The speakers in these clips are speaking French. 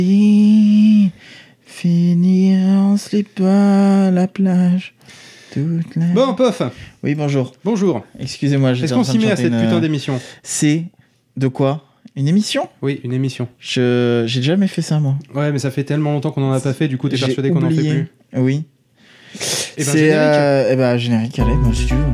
Finir en slip à la plage. Bon, Pof. Oui, bonjour. Bonjour. Excusez-moi, est-ce qu'on s'y met à cette putain d'émission? C'est de quoi? Une émission? Oui, une émission. J'ai jamais fait ça, moi. Ouais, mais ça fait tellement longtemps qu'on en a pas fait, du coup, t'es persuadé qu'on en fait plus. Oui. Et c'est générique. Générique, allez, moi, si tu veux.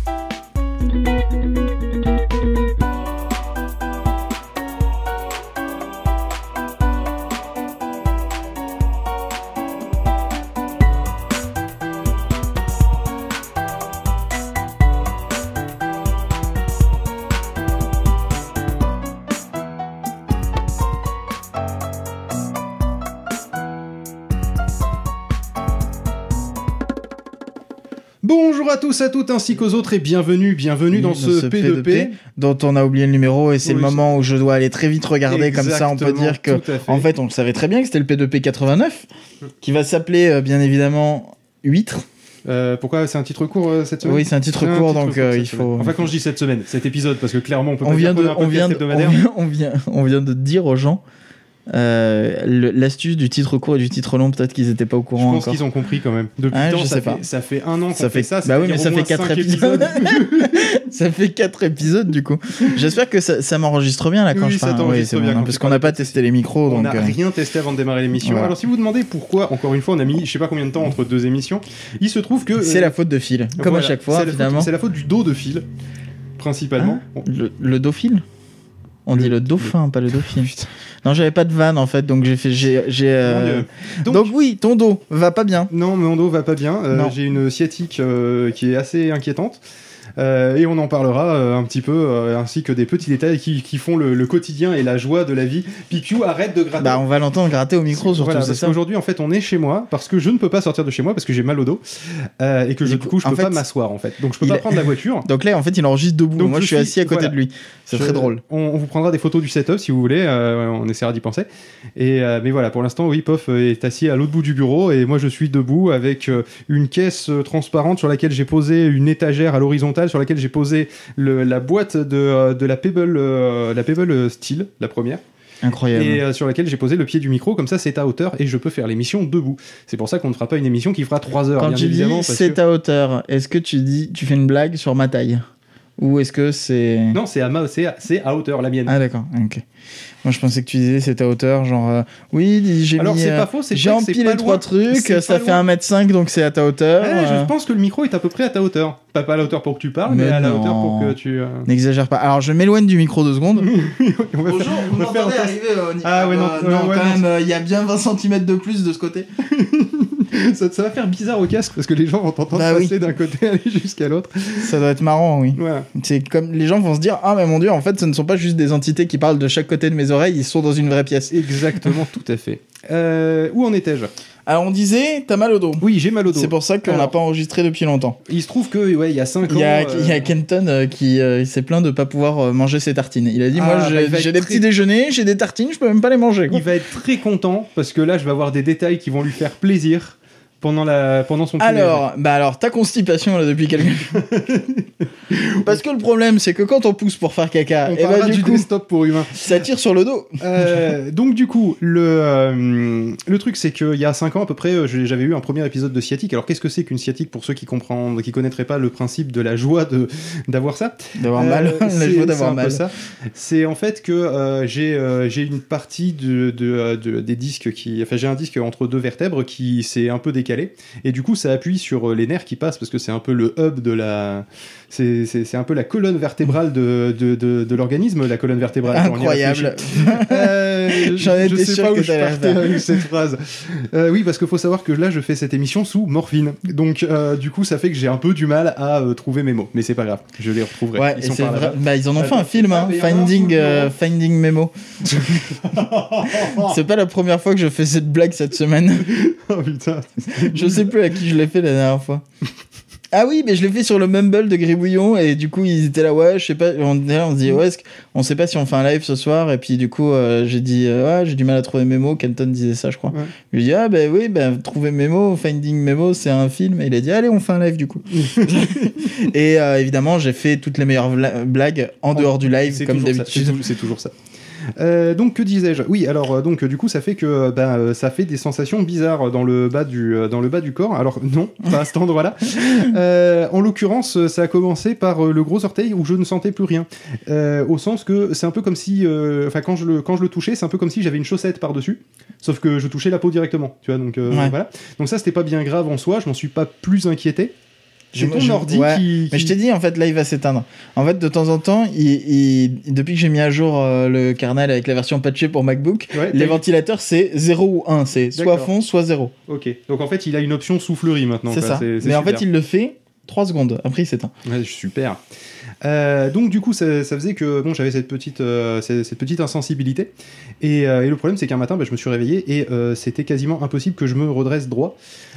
Bonjour à tous, à toutes, ainsi qu'aux autres, et bienvenue dans ce P2P. Dont on a oublié le numéro, et c'est le moment où je dois aller très vite regarder. Exactement, comme ça on peut dire que, en fait, on le savait très bien que c'était le P2P 89, qui va s'appeler, bien évidemment, Huître. Pourquoi c'est un titre court cette semaine? Oui, c'est un titre court, donc il faut... Enfin, quand je dis cette semaine, cet épisode, parce que clairement, on peut pas dire qu'on a un podcast hebdomadaire. On vient de dire aux gens l'astuce du titre court et du titre long, peut-être qu'ils étaient pas au courant. Je pense qu'ils ont compris quand même. Depuis ça fait un an qu'on fait ça. Bah oui, mais ça fait 4 épisodes. Ça fait 4 épisodes du coup. J'espère que ça m'enregistre bien là quand je parle. Oui, c'est bien, parce qu'on n'a pas testé les micros. On n'a rien testé avant de démarrer l'émission. Voilà. Alors si vous demandez pourquoi, encore une fois, on a mis je sais pas combien de temps entre deux émissions, il se trouve que c'est la faute de Phil, comme à chaque fois finalement. C'est la faute du dos de Phil, principalement. Le dos Phil. On dit le dauphin, pas le dauphin. Non, j'avais pas de vanne en fait, donc donc oui, ton dos va pas bien. Non, mon dos va pas bien. J'ai une sciatique qui est assez inquiétante. Et on en parlera un petit peu, ainsi que des petits détails qui font le quotidien et la joie de la vie. Pipiou, arrête de gratter. Bah, on va l'entendre gratter au micro surtout. Voilà, parce qu'aujourd'hui, en fait, on est chez moi parce que je ne peux pas sortir de chez moi parce que j'ai mal au dos et que du coup, je peux pas m'asseoir en fait. Donc, je peux pas prendre la voiture. Donc là, en fait, il enregistre debout. Donc, moi, je suis assis à côté de lui. C'est très drôle. On vous prendra des photos du setup si vous voulez. On essaiera d'y penser. Mais voilà, pour l'instant, oui, Pof est assis à l'autre bout du bureau et moi, je suis debout avec une caisse transparente sur laquelle j'ai posé une étagère à l'horizontale sur laquelle j'ai posé la boîte de la Pebble Steel, la première. Incroyable. Et sur laquelle j'ai posé le pied du micro, comme ça c'est à hauteur et je peux faire l'émission debout. C'est pour ça qu'on ne fera pas une émission qui fera 3 heures. Quand bien tu évidemment, dis c'est à hauteur, est-ce que tu fais une blague sur ma taille? Ou est-ce que c'est... Non, c'est à hauteur, la mienne. Ah d'accord, ok. Moi je pensais que tu disais c'était à hauteur, genre oui, Alors c'est pas faux, j'ai empilé 3 trucs, ça fait 1m5 donc c'est à ta hauteur. Je pense que le micro est à peu près à ta hauteur. Pas à la hauteur pour que tu parles, mais à la hauteur pour que tu... N'exagère pas. Alors je m'éloigne du micro 2 secondes. Bonjour, vous m'entendez arriver Ah ouais, non, quand même, il y a bien 20 cm de plus de ce côté. ça va faire bizarre au casque parce que les gens vont t'entendre passer d'un côté et aller jusqu'à l'autre. Ça doit être marrant, oui. Voilà. C'est comme les gens vont se dire ah mais mon dieu, en fait ce ne sont pas juste des entités qui parlent de chaque côté de mes oreilles, ils sont dans une vraie pièce. Exactement, tout à fait. Où en étais-je? Alors on disait t'as mal au dos. Oui, j'ai mal au dos. C'est pour ça qu'on n'a pas enregistré depuis longtemps. Il se trouve que il y a 5 ans il y a Kenton qui s'est plaint de pas pouvoir manger ses tartines. Il a dit moi j'ai des petits déjeuners, j'ai des tartines, je peux même pas les manger quoi. Il va être très content parce que là je vais avoir des détails qui vont lui faire plaisir pendant son petit alors ta constipation là depuis quelques parce que le problème c'est que quand on pousse pour faire caca on parlera du desktop pour humain, ça tire sur le dos. Donc du coup le truc c'est qu'il y a 5 ans à peu près j'avais eu un premier épisode de sciatique. Alors qu'est-ce que c'est qu'une sciatique pour ceux qui connaîtraient pas le principe de la joie d'avoir ça, d'avoir mal, la joie d'avoir mal, ça. C'est en fait que j'ai une partie des disques j'ai un disque entre 2 vertèbres qui s'est un peu décalé et du coup ça appuie sur les nerfs qui passent parce que c'est un peu le hub de la c'est un peu la colonne vertébrale de l'organisme, la colonne vertébrale. Incroyable. Je sais pas où je partais avec cette phrase. Oui, parce qu'il faut savoir que là je fais cette émission sous morphine, donc du coup ça fait que j'ai un peu du mal à trouver mes mots, mais c'est pas grave, je les retrouverai. Ouais, ils en ont fait un film, Finding Memo. C'est pas la première fois que je fais cette blague cette semaine. Oh putain. Je sais plus à qui je l'ai fait la dernière fois. Ah oui, mais je l'ai fait sur le Mumble de Gribouillon et du coup ils étaient là, ouais, je sais pas, on se dit ouais, on sait pas si on fait un live ce soir et puis du coup j'ai dit ouais, j'ai du mal à trouver mes mots. Kenton disait ça, je crois. Ouais. Je lui ai dit ah ben oui, trouver mes mots, Finding Memo, c'est un film. Et il a dit allez, on fait un live du coup. Et évidemment j'ai fait toutes les meilleures blagues en dehors du live comme d'habitude. C'est toujours ça. Donc que disais-je? Oui, alors donc du coup ça fait que ça fait des sensations bizarres dans le bas du corps. Alors non, pas à cet endroit-là. En l'occurrence, ça a commencé par le gros orteil où je ne sentais plus rien. Au sens que c'est un peu comme si, quand je le touchais, c'est un peu comme si j'avais une chaussette par-dessus, sauf que je touchais la peau directement. Tu vois, donc voilà. Donc ça c'était pas bien grave en soi. Je m'en suis pas plus inquiété. C'est ton ordi qui... Mais je t'ai dit, en fait, là, il va s'éteindre. En fait, de temps en temps, depuis que j'ai mis à jour le kernel avec la version patchée pour MacBook, les ventilateurs, c'est 0 ou 1. C'est soit fond, soit 0. Ok. Donc, en fait, il a une option soufflerie maintenant. C'est ça. Mais super. En fait, il le fait 3 secondes. Après, il s'éteint. Ouais, super. Donc du coup ça faisait que bon, j'avais cette petite insensibilité et le problème c'est qu'un matin je me suis réveillé et c'était quasiment impossible que je me redresse droit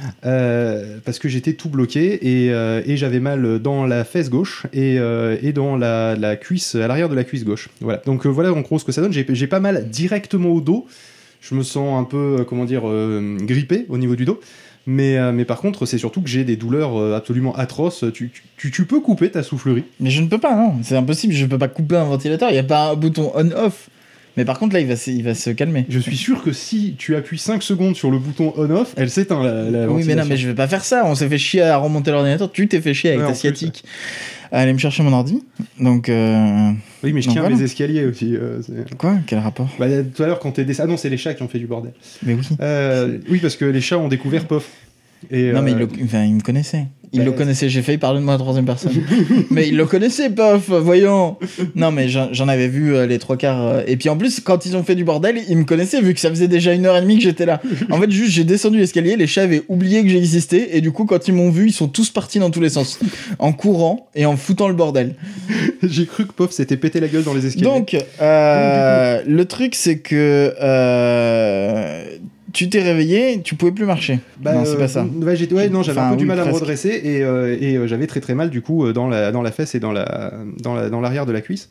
parce que j'étais tout bloqué et j'avais mal dans la fesse gauche et dans la cuisse, à l'arrière de la cuisse gauche. Voilà. Donc voilà en gros ce que ça donne. J'ai pas mal directement au dos. Je me sens un peu grippé au niveau du dos. Mais par contre, c'est surtout que j'ai des douleurs absolument atroces. Tu peux couper ta soufflerie. Mais je ne peux pas, non. C'est impossible. Je ne peux pas couper un ventilateur. Il n'y a pas un bouton on-off. Mais par contre, là, il va se calmer. Je suis sûr que si tu appuies 5 secondes sur le bouton on-off, elle s'éteint, la ventilation. Oui, mais non, mais je vais pas faire ça. On s'est fait chier à remonter l'ordinateur. Tu t'es fait chier avec ta sciatique. Aller me chercher mon ordi. Donc. Oui, mais je tiens mes escaliers aussi. Quoi? Quel rapport? Tout à l'heure, quand t'es descendu. Ah non, c'est les chats qui ont fait du bordel. Mais oui. Oui, parce que les chats ont découvert Pof. Et non, mais il me connaissait. Il le connaissait. J'ai failli parler de moi à la troisième personne. Mais il le connaissait, Pof, voyons. Non, mais j'en avais vu les 3/4. Et puis en plus, quand ils ont fait du bordel, ils me connaissaient vu que ça faisait déjà 1h30 que j'étais là. En fait, juste, j'ai descendu l'escalier, les chats avaient oublié que j'existais. Et du coup, quand ils m'ont vu, ils sont tous partis dans tous les sens. En courant et en foutant le bordel. J'ai cru que Pof s'était pété la gueule dans les escaliers. Donc le truc, c'est que. Tu t'es réveillé, tu pouvais plus marcher. Non, c'est pas ça. J'avais un peu du mal à me presque. redresser et j'avais très très mal du coup dans la fesse et dans l'arrière de la cuisse.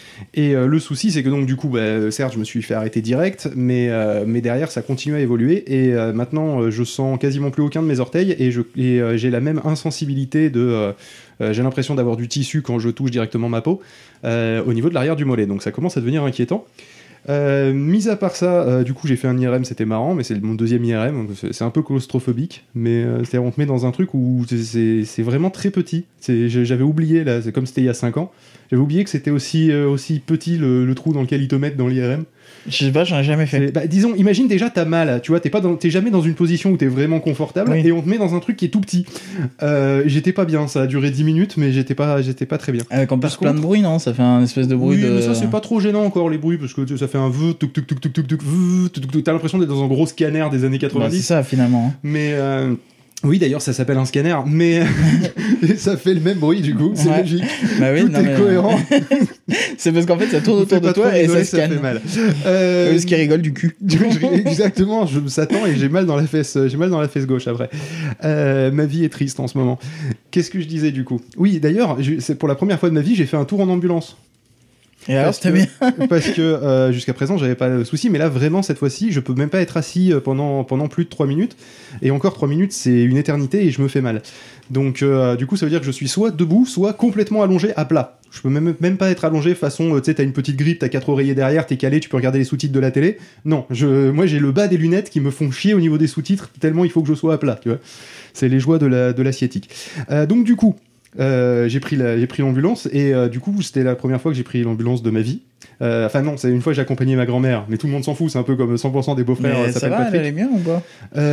Et le souci, c'est que donc du coup, certes, je me suis fait arrêter direct, mais derrière, ça continue à évoluer et maintenant, je sens quasiment plus aucun de mes orteils et j'ai la même insensibilité j'ai l'impression d'avoir du tissu quand je touche directement ma peau au niveau de l'arrière du mollet. Donc ça commence à devenir inquiétant. Mis à part ça, du coup j'ai fait un IRM, c'était marrant, mais c'est mon deuxième IRM, donc c'est un peu claustrophobique, mais on te met dans un truc où c'est vraiment très petit. J'avais oublié, là, c'est comme c'était il y a 5 ans, j'avais oublié que c'était aussi petit le trou dans lequel ils te mettent dans l'IRM. Je sais pas, j'en ai jamais fait. Disons, imagine déjà t'as mal, tu vois, t'es jamais dans une position où t'es vraiment confortable, oui. Et on te met dans un truc qui est tout petit. J'étais pas bien, ça a duré 10 minutes, mais j'étais pas très bien. Avec en plus plein de bruit, non? Ça fait un espèce de bruit mais ça c'est pas trop gênant encore les bruits, parce que ça fait un tuk tuk tuk tuk tuk tuk tuk. T'as l'impression d'être dans un gros scanner des années 90. C'est ça finalement. Mais oui, d'ailleurs, ça s'appelle un scanner, mais ça fait le même bruit, du coup, c'est logique. Tout est cohérent. C'est parce qu'en fait, ça tourne autour de toi et ça scanne. Ça fait mal. Ce qui rigole du cul. Exactement, ça tend et j'ai mal dans la fesse gauche après. Ma vie est triste en ce moment. Qu'est-ce que je disais, du coup? Oui, d'ailleurs, c'est pour la première fois de ma vie, j'ai fait un tour en ambulance. Et alors, c'était bien. Parce que jusqu'à présent, j'avais pas de souci, mais là, vraiment, cette fois-ci, je peux même pas être assis pendant plus de 3 minutes. Et encore 3 minutes, c'est une éternité et je me fais mal. Donc, du coup, ça veut dire que je suis soit debout, soit complètement allongé à plat. Je peux même pas être allongé façon, tu sais, t'as une petite grippe, t'as 4 oreillers derrière, t'es calé, tu peux regarder les sous-titres de la télé. Non, moi, j'ai le bas des lunettes qui me font chier au niveau des sous-titres, tellement il faut que je sois à plat, tu vois. C'est les joies de l'asiatique. Donc, du coup, j'ai pris l'ambulance et du coup c'était la première fois que j'ai pris l'ambulance de ma vie. Enfin non, c'est une fois que j'ai accompagné ma grand-mère, mais tout le monde s'en fout, c'est un peu comme 100% des beaux-frères. Mais ça va, elle allait bien ou pas?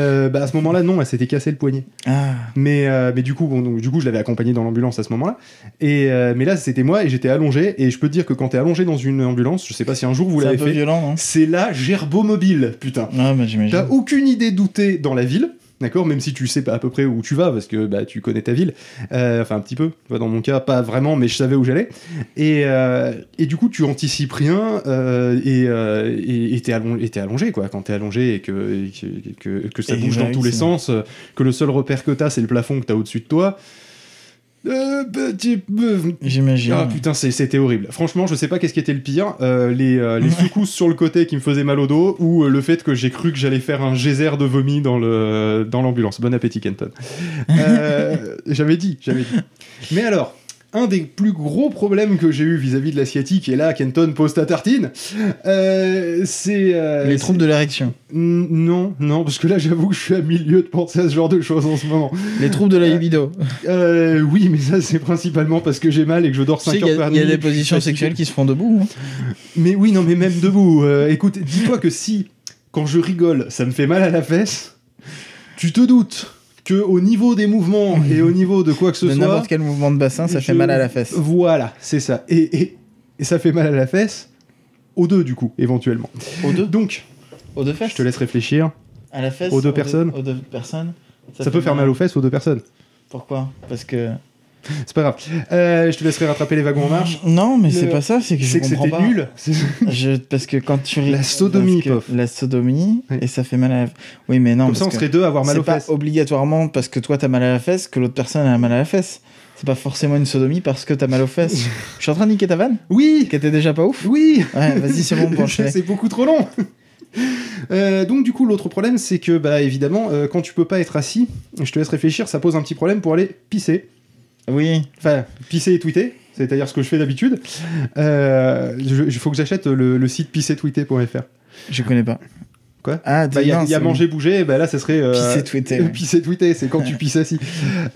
À ce moment-là, non, elle s'était cassé le poignet. Ah. Mais du coup, je l'avais accompagnée dans l'ambulance à ce moment-là. Mais là, c'était moi et j'étais allongé. Et je peux te dire que quand t'es allongé dans une ambulance, je sais pas si un jour vous l'avez fait. C'est un peu violent, non? C'est la gerbomobile, putain. Ah, bah j'imagine. T'as aucune idée d'où t'es dans la ville. D'accord, même si tu sais à peu près où tu vas, parce que tu connais ta ville, enfin un petit peu, dans mon cas, pas vraiment, mais je savais où j'allais, et du coup tu anticipes rien, et t'es allongé, quoi, quand t'es allongé et que ça bouge dans tous les sens, que le seul repère que t'as, c'est le plafond que t'as au-dessus de toi. J'imagine. Ah putain, c'était horrible. Franchement, je sais pas qu'est-ce qui était le pire, les secousses sur le côté qui me faisaient mal au dos, ou le fait que j'ai cru que j'allais faire un geyser de vomi dans l'ambulance. Bon appétit, Kenton. J'avais dit. Mais alors, un des plus gros problèmes que j'ai eu vis-à-vis de l'asiatique, et là, Kenton pose ta tartine, c'est... Les troubles de l'érection. Non, parce que là, j'avoue que je suis à milieu de penser à ce genre de choses en ce moment. Les troubles de la libido. Oui, mais ça, c'est principalement parce que j'ai mal et que je dors 5 heures par nuit. Il y a des positions sexuelles qui se font debout. Hein. Mais oui, non, mais même debout. Écoute, dis-toi que si, quand je rigole, ça me fait mal à la fesse, tu te doutes que au niveau des mouvements et au niveau de quoi que ce soit... N'importe quel mouvement de bassin, ça fait mal à la fesse. Voilà, c'est ça. Et ça fait mal à la fesse aux deux, du coup, éventuellement. Aux deux ? Donc, aux deux fesses ? Je te laisse réfléchir. À la fesse ? Aux deux personnes ? Aux deux personnes. Ça peut faire mal aux fesses aux deux personnes. Pourquoi ? Parce que... C'est pas grave. Je te laisserai rattraper les wagons en marche. Non, mais c'est pas ça, c'est que je comprends pas. C'est que c'était nul. Parce que quand tu... La sodomie, pof. La sodomie, oui. Et ça fait mal à la... Oui, mais non, comme ça, on serait deux à avoir mal aux fesses. C'est pas obligatoirement parce que toi, t'as mal à la fesse que l'autre personne a mal à la fesse. C'est pas forcément une sodomie parce que t'as mal aux fesses. Je suis en train de niquer ta vanne ? Oui. Qui était déjà pas ouf ? Oui. Ouais, vas-y, c'est bon, pencher. C'est beaucoup trop long. Donc du coup l'autre problème c'est que bah évidemment quand tu peux pas être assis, je te laisse réfléchir, ça pose un petit problème pour aller pisser. Oui. Enfin pisser et tweeter, c'est-à-dire ce que je fais d'habitude. Il faut que j'achète le site pissetweeter.fr. Je connais pas. Quoi ? Ah, il y a manger bouger, bah là ça serait pisser-tweeter. Pisser-tweeter, c'est quand tu pisses assis.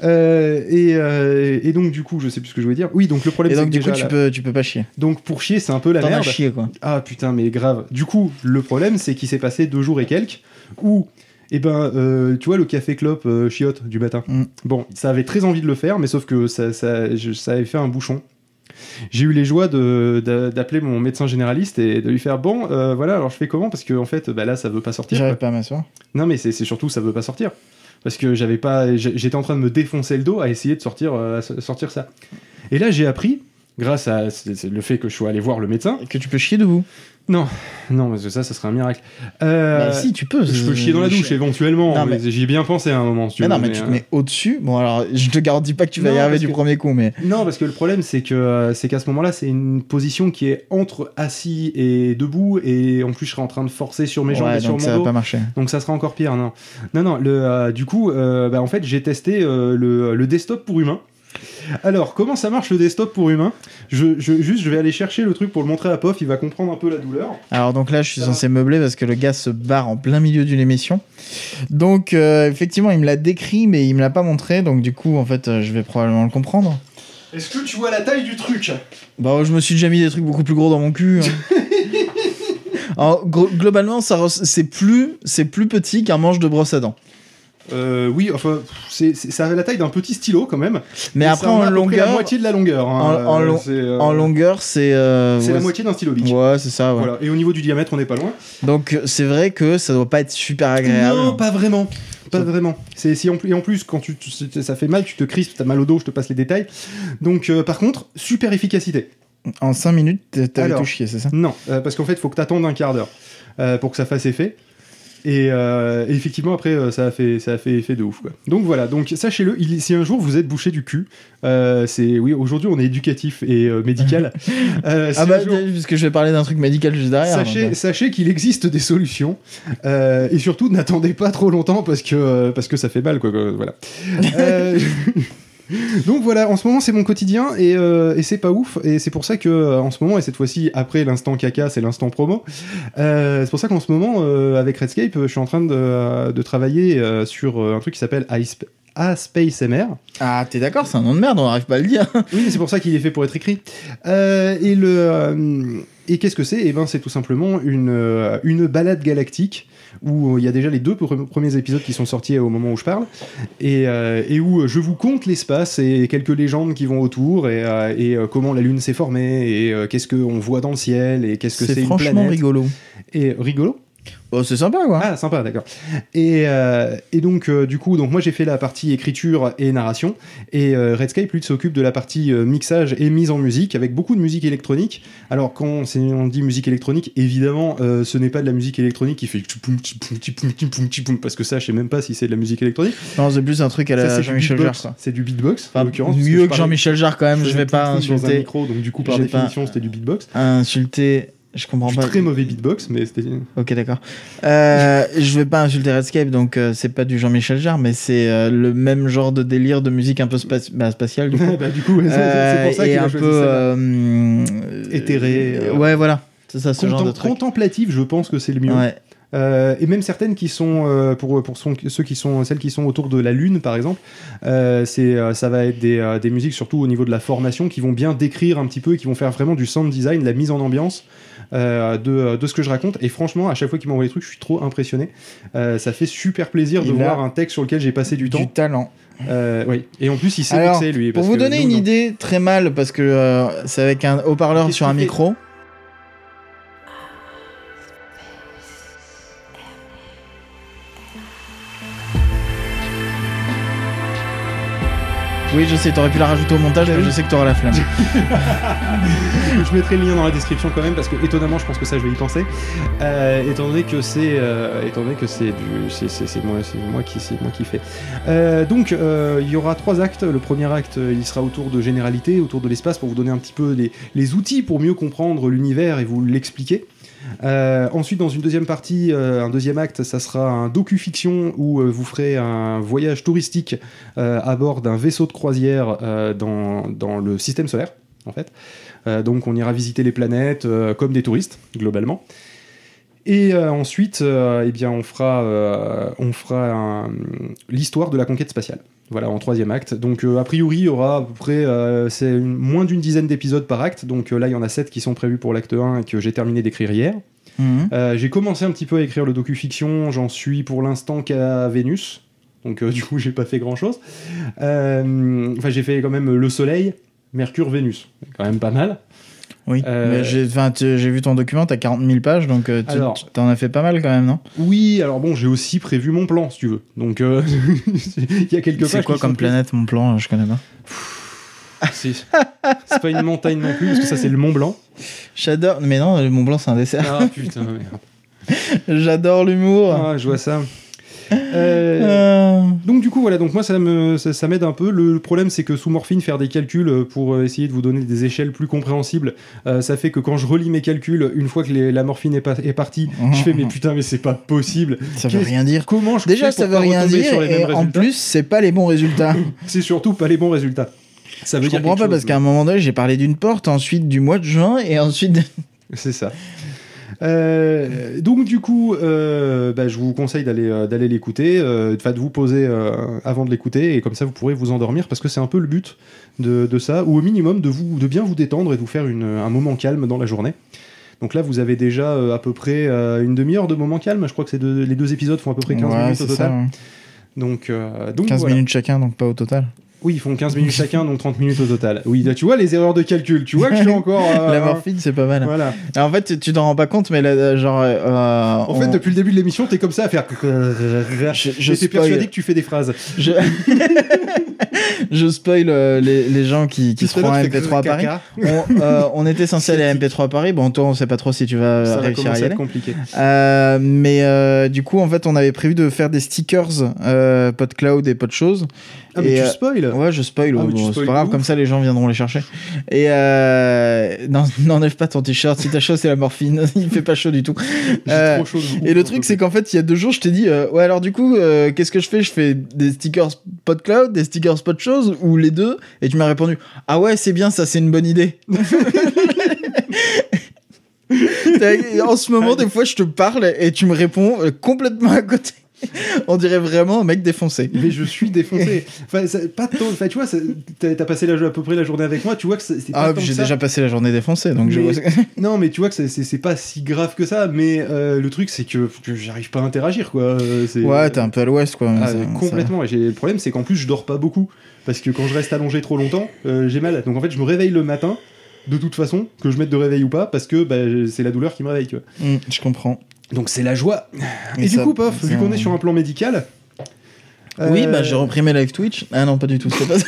Et donc du coup, je sais plus ce que je voulais dire. Oui, donc le problème c'est que du coup tu peux pas chier. Donc pour chier, c'est un peu la merde. T'en as chier quoi. Ah putain, mais grave. Du coup, le problème c'est qu'il s'est passé 2 jours et quelques où tu vois le café clope chiotte du matin. Bon, ça avait très envie de le faire, mais sauf que ça avait fait un bouchon. J'ai eu les joies d'appeler mon médecin généraliste et de lui faire voilà, alors je fais comment, parce que en fait là ça veut pas sortir. J'arrive pas à m'asseoir. Non mais c'est surtout ça veut pas sortir parce que j'étais en train de me défoncer le dos à essayer de sortir ça. Et là j'ai appris grâce à le fait que je sois allé voir le médecin que tu peux chier debout. Non, parce que ça serait un miracle. Si, tu peux. Je peux chier dans la douche éventuellement. Non, mais j'y ai bien pensé à un moment. Si tu veux, mais tu te mets au-dessus. Bon, alors, je te garantis pas que tu vas y arriver du premier coup, mais. Non, parce que le problème, c'est qu'à ce moment-là, c'est une position qui est entre assis et debout, et en plus, je serais en train de forcer sur mes jambes et sur mon dos. Ça va pas marcher. Donc, ça sera encore pire. Non. Du coup, en fait, j'ai testé le desktop pour humains. Alors, comment ça marche le desktop pour humain ? Je vais aller chercher le truc pour le montrer à Pof, il va comprendre un peu la douleur. Alors donc là, je suis censé meubler parce que le gars se barre en plein milieu d'une émission. Donc effectivement, il me l'a décrit, mais il me l'a pas montré. Donc du coup, en fait, je vais probablement le comprendre. Est-ce que tu vois la taille du truc ? Bah, je me suis déjà mis des trucs beaucoup plus gros dans mon cul. Alors, globalement, c'est plus petit qu'un manche de brosse à dents. Oui, enfin, ça a la taille d'un petit stylo quand même. Mais après, en longueur, la moitié de la longueur. En longueur, c'est la moitié d'un stylo bic. Ouais, c'est ça. Ouais. Voilà. Et au niveau du diamètre, on n'est pas loin. Donc, c'est vrai que ça doit pas être super agréable. Non, pas vraiment. Pas vraiment. Et en plus, quand ça fait mal, tu te crispes, t'as mal au dos, je te passe les détails. Donc, par contre, super efficacité. En 5 minutes, t'avais tout chié, c'est ça ? Non, parce qu'en fait, il faut que t'attendes un quart d'heure pour que ça fasse effet. Et effectivement après ça a fait effet de ouf quoi. Donc voilà, donc sachez-le, si un jour vous êtes bouché du cul, oui, aujourd'hui on est éducatif et médical. Puisque je vais parler d'un truc médical juste derrière. Sachez qu'il existe des solutions et surtout n'attendez pas trop longtemps parce que ça fait mal quoi voilà. Donc voilà, en ce moment c'est mon quotidien et c'est pas ouf, et c'est pour ça que en ce moment, et cette fois-ci après l'instant caca c'est l'instant promo, c'est pour ça qu'en ce moment avec Redscape je suis en train de travailler sur un truc qui s'appelle Space MR. Ah, t'es d'accord, c'est un nom de merde, on n'arrive pas à le dire. Oui, c'est pour ça qu'il est fait pour être écrit. Et qu'est-ce que c'est ? C'est tout simplement une balade galactique où il y a déjà les 2 premiers épisodes qui sont sortis au moment où je parle, et où je vous conte l'espace et quelques légendes qui vont autour, et comment la Lune s'est formée, et qu'est-ce qu'on voit dans le ciel, et qu'est-ce que c'est une planète. C'est franchement rigolo. Et rigolo ? Oh, c'est sympa quoi. Ah, sympa, d'accord. Et donc du coup, moi j'ai fait la partie écriture et narration, et Redscape lui s'occupe de la partie mixage et mise en musique, avec beaucoup de musique électronique. Alors quand on dit musique électronique, évidemment ce n'est pas de la musique électronique qui fait parce que ça je sais même pas si c'est de la musique électronique. Non, c'est plus un truc à la Jean-Michel Jarre quoi. C'est du beatbox en l'occurrence. Mieux que Jean-Michel Jarre quand même, je vais pas insulter. Dans un micro, donc du coup par définition c'était du beatbox. Insulter Je comprends Je pas. suis très mauvais beatbox, mais c'était. Ok, d'accord. Je vais pas insulter Redscape, donc c'est pas du Jean-Michel Jarre, mais c'est le même genre de délire de musique un peu spatiale, du coup. Du coup, c'est pour ça et qu'il a un choisi peu celle-là. Éthéré. Ouais, voilà. C'est ça, ce genre de truc. Contemplatif, je pense que c'est le mieux. Ouais. Et même certaines qui sont celles qui sont autour de la lune par exemple, ça va être des musiques surtout au niveau de la formation qui vont bien décrire un petit peu et qui vont faire vraiment du sound design, la mise en ambiance de ce que je raconte. Et franchement, à chaque fois qu'il m'envoie les trucs, je suis trop impressionné. Ça fait super plaisir de voir un texte sur lequel j'ai passé du temps. Du talent. Oui. Et en plus il sait Alors, mixer lui. Pour vous donner une idée, très mal, parce que c'est avec un haut-parleur sur un micro. Oui, je sais, t'aurais pu la rajouter au montage, mais je sais que t'auras la flamme. Je mettrai le lien dans la description quand même, parce que étonnamment, je pense que ça, je vais y penser. Étant donné que c'est moi qui fais. Donc, il y aura 3 actes. Le premier acte, il sera autour de généralité, autour de l'espace, pour vous donner un petit peu les outils pour mieux comprendre l'univers et vous l'expliquer. Ensuite, dans une deuxième partie, un deuxième acte, ça sera un docu-fiction où vous ferez un voyage touristique à bord d'un vaisseau de croisière dans le système solaire, en fait. Donc, on ira visiter les planètes comme des touristes, globalement. Et ensuite, on fera l'histoire de la conquête spatiale. Voilà, en 3e acte. Donc, a priori, il y aura à peu près moins d'une dizaine d'épisodes par acte. Donc là, il y en a 7 qui sont prévus pour l'acte 1 et que j'ai terminé d'écrire hier. J'ai commencé un petit peu à écrire le docu-fiction. J'en suis pour l'instant qu'à Vénus. Donc, du coup, j'ai pas fait grand-chose. J'ai fait quand même le Soleil, Mercure, Vénus. C'est quand même pas mal. Oui, mais j'ai vu ton document, t'as 40 000 pages, donc t'en as fait pas mal quand même, non? Oui, alors bon, j'ai aussi prévu mon plan, si tu veux. Donc, il y a quelques pages. C'est quoi comme planète, mon plan? Je connais pas. C'est pas une montagne non plus, parce que ça, c'est le Mont Blanc. J'adore... Mais non, le Mont Blanc, c'est un dessert. Ah, putain, merde. J'adore l'humour. Ah, je vois ça. Donc du coup voilà, donc moi ça m'aide un peu. Le problème c'est que sous morphine, faire des calculs pour essayer de vous donner des échelles plus compréhensibles, ça fait que quand je relis mes calculs, une fois que la morphine est partie, je fais mais putain mais c'est pas possible. Ça veut rien dire. Comment je Déjà ça veut rien dire et en plus c'est pas les bons résultats. C'est surtout pas les bons résultats. Ça veut je dire comprends pas parce qu'à un moment donné j'ai parlé d'une porte, ensuite du mois de juin et ensuite... C'est ça. Donc du coup, je vous conseille d'aller l'écouter, de vous poser avant de l'écouter et comme ça vous pourrez vous endormir parce que c'est un peu le but de ça, ou au minimum de bien vous détendre et de vous faire un moment calme dans la journée. Donc là vous avez déjà à peu près une demi-heure de moment calme, je crois que les 2 épisodes font à peu près 15 minutes au total. Ça, ouais. Donc 15 minutes chacun, donc pas au total. Oui, ils font 15 minutes chacun, donc 30 minutes au total. Oui, là, tu vois les erreurs de calcul. Tu vois que je suis encore... La morphine, c'est pas mal. Voilà. Alors, en fait, tu t'en rends pas compte, mais là, genre... En fait, depuis le début de l'émission, t'es comme ça à faire... Je suis persuadé que tu fais des phrases. Je spoil les gens qui seront à MP3 à Paris. On était censé aller à MP3 à Paris. Bon, toi, on sait pas trop si tu vas réussir à y aller. Ça va compliqué. Mais du coup, en fait, on avait prévu de faire des stickers PodCloud et PodChose. Ah, mais tu spoil? Ouais, je spoil. C'est pas grave, comme ça les gens viendront les chercher. Et n'enlève pas ton t-shirt. Si t'as chaud, c'est la morphine. Il fait pas chaud du tout. J'ai trop chaud. Et le truc, c'est qu'en fait, il y a 2 jours, je t'ai dit ouais, alors du coup, qu'est-ce que je fais? Je fais des stickers PodCloud, des stickers PodChose ou les 2? Et tu m'as répondu ah ouais, c'est bien, ça, c'est une bonne idée. En ce moment, des fois, je te parle et tu me réponds complètement à côté. On dirait vraiment un mec défoncé. Mais je suis défoncé. Enfin, pas tant. Enfin, tu vois, t'as passé à peu près la journée avec moi. Tu vois que c'est pas tant j'ai que ça. Déjà passé la journée défoncée, donc je vois. Non, mais tu vois que c'est pas si grave que ça. Mais le truc, c'est que j'arrive pas à interagir, quoi. Ouais, t'es un peu à l'ouest, quoi. Complètement. Et le problème, c'est qu'en plus, je dors pas beaucoup parce que quand je reste allongé trop longtemps, j'ai mal. Donc en fait, je me réveille le matin. De toute façon, que je mette de réveil ou pas, parce que c'est la douleur qui me réveille, tu vois. Je comprends. Donc c'est la joie. Et du coup, Pof, vu qu'on est sur un plan médical... Oui, j'ai repris mes live Twitch. Ah non, pas du tout, c'est pas ça.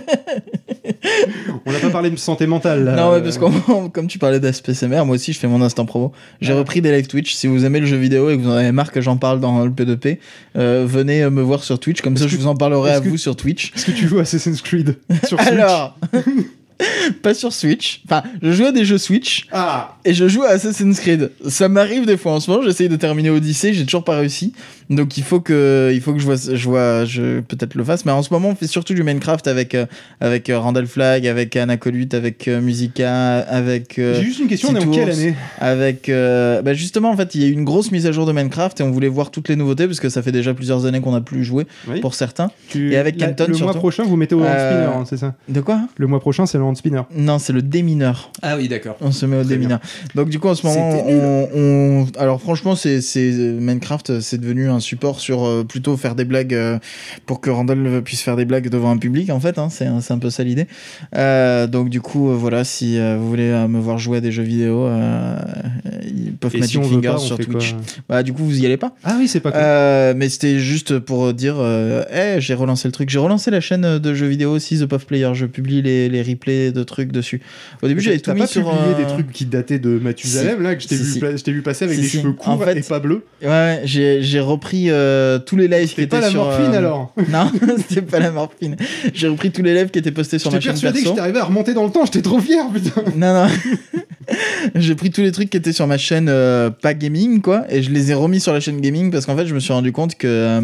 On n'a pas parlé de santé mentale, là. Non, ouais, parce que comme tu parlais d'ASPCMR, moi aussi, je fais mon instant promo. J'ai repris des live Twitch. Si vous aimez le jeu vidéo et que vous en avez marre que j'en parle dans le P2P, venez me voir sur Twitch. Comme ça, je vous en parlerai à vous sur Twitch. Est-ce que tu joues Assassin's Creed sur Switch? Alors Pas sur Switch. Enfin, je joue à des jeux Switch. Ah. Et je joue à Assassin's Creed. Ça m'arrive des fois en ce moment. J'essaye de terminer Odyssey. J'ai toujours pas réussi. Donc il faut que je peut-être le fasse. Mais en ce moment, on fait surtout du Minecraft avec Randall Flagg, avec Anacolute, avec Musica, avec. J'ai juste une question. On est en quelle année? Avec. Justement, en fait, il y a eu une grosse mise à jour de Minecraft et on voulait voir toutes les nouveautés parce que ça fait déjà plusieurs années qu'on n'a plus joué pour certains. Et avec Kenton, le mois prochain, vous mettez au hand spinner, hein, c'est ça? De quoi? Le mois prochain, c'est le hand spinner. Non, c'est le démineur. Ah oui, d'accord. On se met au démineur. Donc du coup, en ce moment, alors franchement, c'est Minecraft, c'est devenu un support sur plutôt faire des blagues pour que Randall puisse faire des blagues devant un public. En fait, hein, c'est un peu ça l'idée. Donc du coup, voilà, si vous voulez me voir jouer à des jeux vidéo, Puff Magic Fingers sur Twitch. Bah du coup, vous y allez pas? Ah oui, c'est pas cool. Mais c'était juste pour dire, j'ai relancé le truc. J'ai relancé la chaîne de jeux vidéo aussi, The Puff Player. Je publie les replays de trucs dessus. Au début, j'avais tout mis sur. T'as pas publié des trucs qui dataient de Mathusalem, là, que je t'ai vu passer avec des cheveux courts en fait, et pas bleus. Ouais, j'ai repris tous les lives qui étaient sur. C'était pas la morphine alors? Non, c'était pas la morphine. J'ai repris tous les lives qui étaient postés sur ma chaîne perso. J'étais persuadé que j'étais arrivé à remonter dans le temps. J'étais trop fier, putain. Non. J'ai pris tous les trucs qui étaient sur ma chaîne pas gaming, quoi, et je les ai remis sur la chaîne gaming parce qu'en fait, je me suis rendu compte que.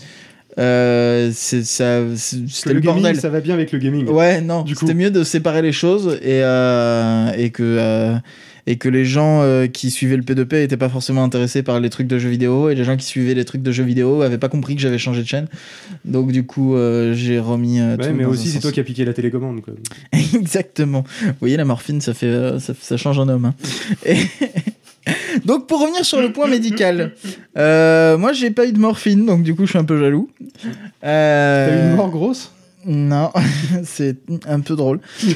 C'était le bordel. Gaming, ça va bien avec le gaming. Ouais, non, c'était mieux de séparer les choses et que les gens qui suivaient le P2P étaient pas forcément intéressés par les trucs de jeux vidéo et les gens qui suivaient les trucs de jeux vidéo avaient pas compris que j'avais changé de chaîne. Donc du coup, j'ai remis tout mais dans aussi un c'est sens. toi qui as piqué la télécommande, quoi. Exactement. Vous voyez, la morphine, ça fait ça change un homme, hein. Et donc pour revenir sur le point médical, moi j'ai pas eu de morphine, donc du coup je suis un peu jaloux. T'as eu une mort grosse? Non, c'est un peu drôle.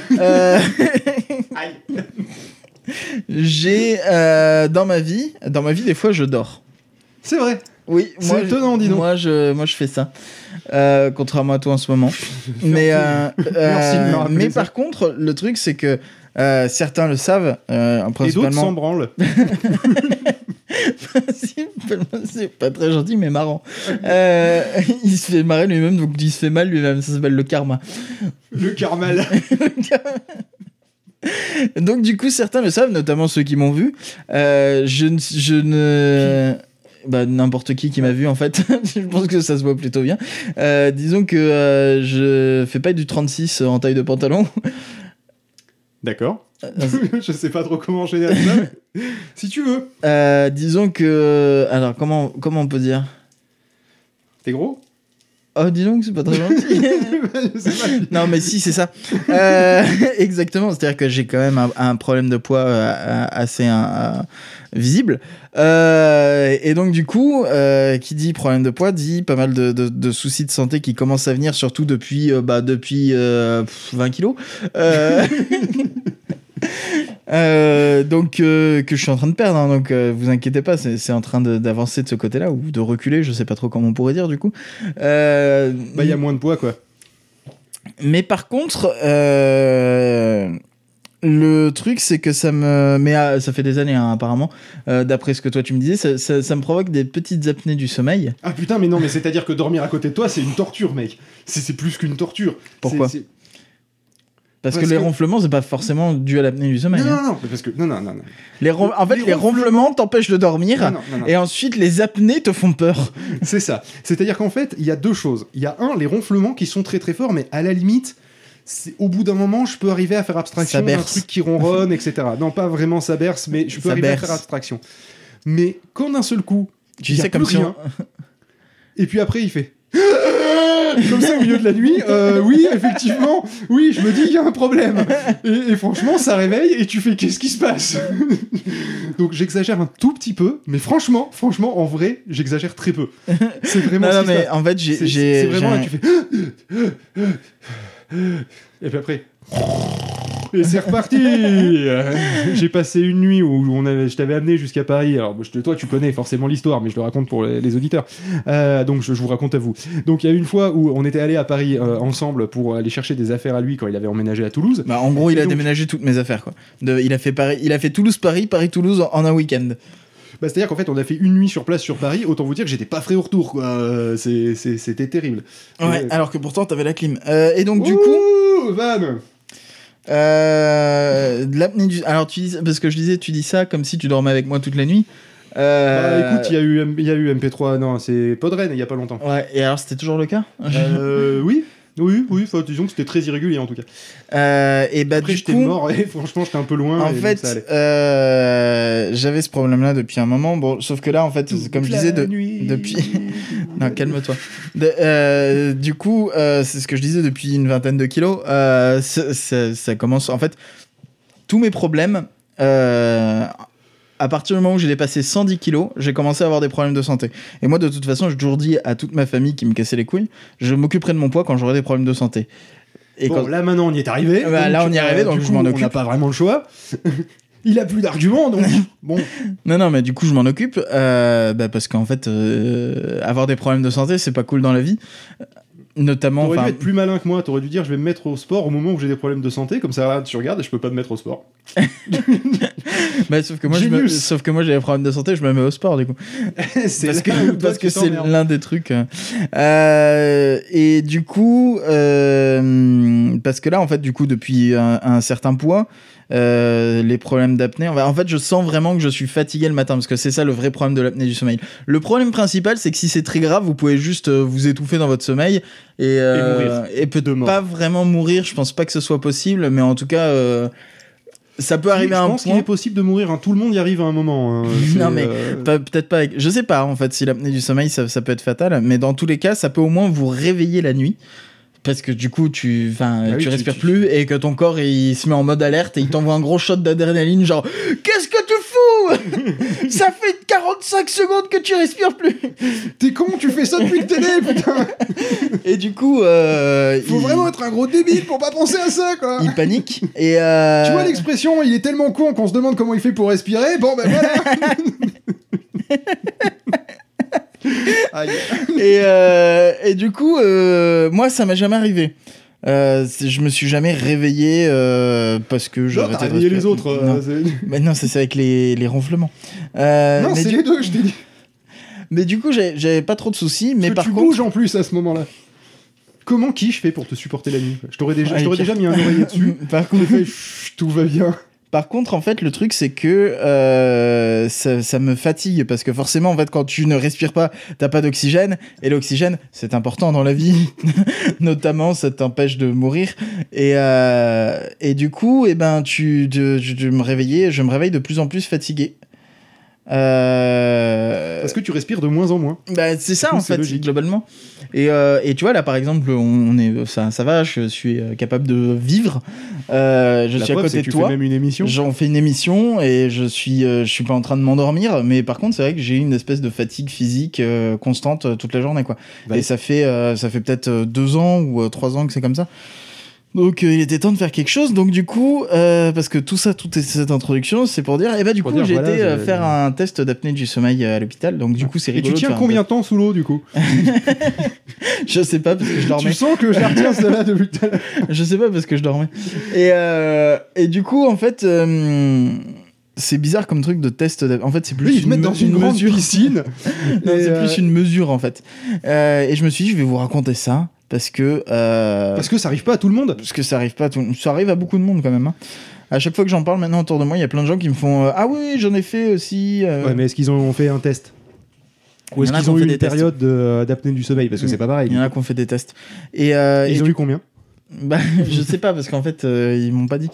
J'ai dans ma vie des fois je dors. C'est vrai. Oui, c'est étonnant, dis donc. Moi je fais ça, contrairement à toi en ce moment. Mais mais par contre le truc c'est que certains le savent, principalement. Et d'autres s'en branlent. C'est pas très gentil mais marrant. Il se fait marrer lui-même, donc il se fait mal lui-même. Ça s'appelle le karma. Le karmal. Donc du coup certains le savent, notamment ceux qui m'ont vu. Je ne n'importe qui m'a vu en fait. Je pense que ça se voit plutôt bien. Disons que je fais pas du 36 en taille de pantalon. D'accord. Je sais pas trop comment enchaîner avec ça, mais si tu veux. Disons que... Alors, comment on peut dire? T'es gros? Oh, dis donc, c'est pas très gentil. Non, mais si, c'est ça. Exactement, c'est-à-dire que j'ai quand même un problème de poids assez visible. Et donc, du coup, qui dit problème de poids, dit pas mal de soucis de santé qui commencent à venir, surtout depuis 20 kilos. Donc que je suis en train de perdre, hein, donc vous inquiétez pas, c'est en train d'avancer de ce côté-là ou de reculer, je sais pas trop comment on pourrait dire du coup. Y a moins de poids quoi. Mais par contre, le truc c'est que ça me, mais ça fait des années hein, apparemment, d'après ce que toi tu me disais, ça me provoque des petites apnées du sommeil. Ah putain, mais non, mais c'est à dire que dormir à côté de toi c'est une torture, mec. C'est plus qu'une torture. Pourquoi? Parce que les ronflements, c'est pas forcément dû à l'apnée du sommeil. Non, parce que non. Les ronflements t'empêchent de dormir, non. Et ensuite les apnées te font peur. C'est ça. C'est-à-dire qu'en fait, il y a deux choses. Il y a les ronflements qui sont très très forts, mais à la limite, au bout d'un moment, je peux arriver à faire abstraction d'un truc qui ronronne, etc. Non, pas vraiment ça berce, mais je peux arriver à faire abstraction. Mais quand d'un seul coup, tu sais comme si rien, et puis après il fait. Comme ça au milieu de la nuit, oui effectivement, oui je me dis il y a un problème et franchement ça réveille et tu fais qu'est-ce qui se passe. Donc j'exagère un tout petit peu, mais franchement en vrai j'exagère très peu. C'est vraiment non mais en fait c'est vraiment là tu fais et puis après et c'est reparti. J'ai passé une nuit où je t'avais amené jusqu'à Paris. Alors toi tu connais forcément l'histoire, mais je le raconte pour les auditeurs. Donc je vous raconte à vous. Donc il y a une fois où on était allé à Paris ensemble pour aller chercher des affaires à lui quand il avait emménagé à Toulouse. Bah en gros il a déménagé toutes mes affaires quoi. Il a fait Toulouse-Paris, Paris-Toulouse en un week-end. Bah, c'est-à-dire qu'en fait on a fait une nuit sur place sur Paris, autant vous dire que j'étais pas frais au retour quoi. C'était terrible. Ouais, alors que pourtant t'avais la clim. Et donc du coup... Van De l'apnée du... Alors, parce que je disais, tu dis ça comme si tu dormais avec moi toute la nuit. Bah, écoute, il y a eu MP3, non, c'est Podren il y a pas longtemps. Ouais, et alors c'était toujours le cas? Oui, disons que c'était très irrégulier en tout cas. Et bah, après, j'étais mort et franchement, j'étais un peu loin. En fait, j'avais ce problème-là depuis un moment. Bon, sauf que là, en fait, comme je disais, depuis. Non, calme-toi. Du coup, c'est ce que je disais depuis une vingtaine de kilos. Ça commence. En fait, tous mes problèmes. À partir du moment où j'ai dépassé 110 kilos, j'ai commencé à avoir des problèmes de santé. Et moi, de toute façon, j'ai toujours dit à toute ma famille qui me cassait les couilles, je m'occuperai de mon poids quand j'aurai des problèmes de santé. Et bon, là maintenant on y est arrivé. Bah, là on y est arrivé, donc je m'en occupe. On n'a pas vraiment le choix. Il a plus d'arguments, donc bon. Non, mais du coup je m'en occupe, parce qu'en fait, avoir des problèmes de santé, c'est pas cool dans la vie. Notamment. T'aurais dû être plus malin que moi, t'aurais dû dire je vais me mettre au sport au moment où j'ai des problèmes de santé, comme ça tu regardes et je peux pas me mettre au sport. Bah, sauf que moi j'ai des problèmes de santé, je me mets au sport du coup. parce que c'est l'un des trucs. Et du coup, parce que là en fait du coup depuis un certain poids, les problèmes d'apnée, en fait je sens vraiment que je suis fatigué le matin, parce que c'est ça le vrai problème de l'apnée du sommeil. Le problème principal, c'est que si c'est très grave, vous pouvez juste vous étouffer dans votre sommeil et mourir. Et peut-être pas vraiment mourir, je pense pas que ce soit possible, mais en tout cas ça peut arriver à un point. Je pense qu'il est possible de mourir, hein. Tout le monde y arrive à un moment. Hein. Non mais peut-être pas avec... Je sais pas en fait si l'apnée du sommeil ça peut être fatal, mais dans tous les cas ça peut au moins vous réveiller la nuit. Parce que du coup, tu respires plus et que ton corps il se met en mode alerte et il t'envoie un gros shot d'adrénaline, genre qu'est-ce que tu fous? Ça fait 45 secondes que tu respires plus. T'es con, tu fais ça depuis que t'es né, putain. Et du coup, faut vraiment être un gros débile pour pas penser à ça, quoi. Il panique et tu vois l'expression, il est tellement con qu'on se demande comment il fait pour respirer. Bon ben voilà. Et du coup, moi, ça m'a jamais arrivé. Je me suis jamais réveillé parce que je arrêtais de réveiller les autres. Mais non, c'est avec les ronflements. Non, c'est les deux, je t'ai dit. Mais du coup, j'avais pas trop de soucis. Mais par contre, tu bouges en plus à ce moment-là. Comment je fais pour te supporter la nuit? Je t'aurais déjà mis un oreiller dessus. Par contre, tout va bien. Par contre, en fait, le truc, c'est que ça me fatigue, parce que forcément, en fait, quand tu ne respires pas, t'as pas d'oxygène, et l'oxygène, c'est important dans la vie, notamment, ça t'empêche de mourir, et du coup, je me réveille de plus en plus fatigué. Parce que tu respires de moins en moins. Bah, c'est ça, en fait, logique. Globalement. Et tu vois, là, par exemple, ça va, je suis capable de vivre. Je suis à côté de toi. Tu fais même une émission. J'en fais une émission et je suis pas en train de m'endormir, mais par contre, c'est vrai que j'ai une espèce de fatigue physique constante toute la journée, quoi. Bah, et ça fait peut-être 2 ans ou 3 ans que c'est comme ça. Donc il était temps de faire quelque chose. Donc du coup, parce que toute cette introduction, c'est pour dire, j'ai été faire un test d'apnée du sommeil à l'hôpital. Donc du coup, c'est rigolo. Et tu tiens combien de temps sous l'eau du coup? Je sais pas parce que je dormais. Tu sens que je la retiens celle-là depuis tout à l'heure. Je sais pas parce que je dormais. Et du coup, en fait. C'est bizarre comme truc de test. En fait, c'est plus ils te mettent dans une grande piscine. Non, c'est plus une mesure en fait. Et je me suis dit, je vais vous raconter ça. Parce que ça arrive pas à tout le monde. Parce que ça arrive pas à tout le monde. Ça arrive à beaucoup de monde quand même. Hein. À chaque fois que j'en parle maintenant autour de moi, il y a plein de gens qui me font ah oui, j'en ai fait aussi. Ouais, mais est-ce qu'ils ont fait un test? Ou est-ce qu'ils ont eu une période d'apnée du sommeil? Parce que c'est pas pareil. Il y en a qui ont fait des tests. Et ils ont eu combien? Bah, je sais pas parce qu'en fait ils m'ont pas dit.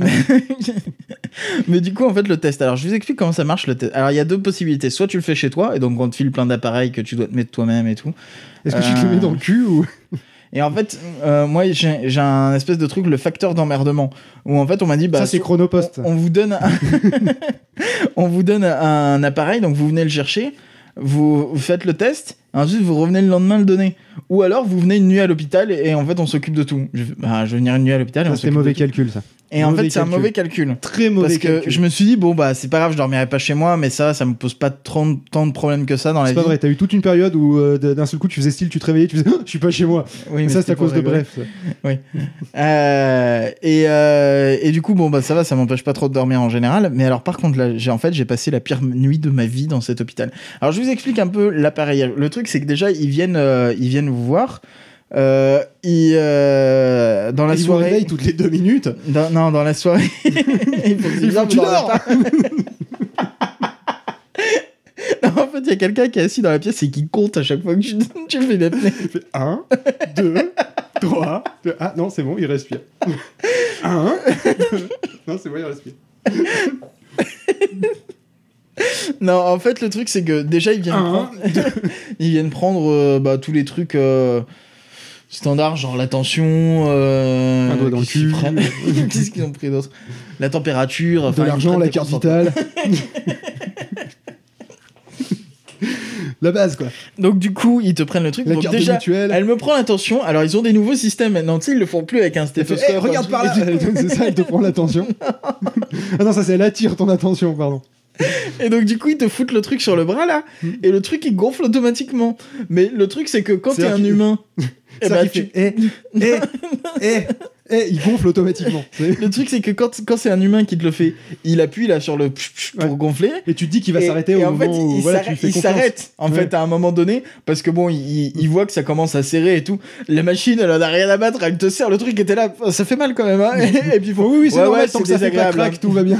Mais du coup en fait le test. Alors je vous explique comment ça marche le test. Alors il y a 2 possibilités. Soit tu le fais chez toi et donc on te file plein d'appareils que tu dois te mettre toi-même et tout. Est-ce que tu te le mets dans le cul ou? Et en fait, moi j'ai un espèce de truc, le facteur d'emmerdement, où en fait on m'a dit ça c'est Chronopost. On vous donne on vous donne un appareil, donc vous venez le chercher, vous faites le test, ensuite vous revenez le lendemain le donner. Ou alors vous venez une nuit à l'hôpital et en fait on s'occupe de tout. Je vais venir une nuit à l'hôpital. Ça, c'était mauvais calcul ça. Et en fait c'est un mauvais calcul. Très mauvais calcul. Parce que je me suis dit, bon bah c'est pas grave, je dormirai pas chez moi, mais ça me pose pas tant de problèmes que ça dans la vie. C'est pas vrai, t'as eu toute une période où d'un seul coup tu faisais style, tu te réveillais, tu faisais je suis pas chez moi. Oui, mais ça c'est à cause de bref. Ça. Oui. Et du coup bon bah ça va, ça m'empêche pas trop de dormir en général. Mais alors par contre là, j'ai passé la pire nuit de ma vie dans cet hôpital. Alors je vous explique un peu l'appareil. Le truc c'est que déjà ils viennent vous voir. Dans la Ils vous soirée. réveillent toutes les 2 minutes. Non, dans la soirée. Il faut que tu dors. Non, en fait, il y a quelqu'un qui est assis dans la pièce et qui compte à chaque fois que tu fais l'apnée. Il fait 1, 2, 3. Ah non, c'est bon, il respire. 1, 2. Non, c'est bon, il respire. Non, en fait, le truc, c'est que déjà, ils viennent prendre tous les trucs standards, genre la tension. Un doigt dans le cul. Qu'est-ce qu'ils ont pris d'autre? La température. De l'argent, la carte vitale. La base, quoi. Donc, du coup, ils te prennent le truc. La Donc, carte déjà, mutuelle. elle me prend l'attention. Alors, ils ont des nouveaux systèmes maintenant. Tu sais, ils le font plus avec un stéthoscope. Hey, regarde par là. C'est ça, elle te prend l'attention. Ah non, ça, c'est elle attire ton attention, pardon. Et donc, du coup, ils te foutent le truc sur le bras, là. Et le truc, il gonfle automatiquement. Mais le truc, c'est que quand t'es un humain. C'est ça qui fait. Il gonfle automatiquement. Le truc, c'est que quand c'est un humain qui te le fait, il appuie là sur le pour gonfler. Et tu te dis qu'il va s'arrêter au moment où il s'arrête en fait à un moment donné parce que bon, il voit que ça commence à serrer et tout. La machine, elle en a rien à battre, elle te serre. Le truc était là, ça fait mal quand même. Hein. Et puis oui, c'est normal, tant c'est que ça fait pas crack, tout va bien.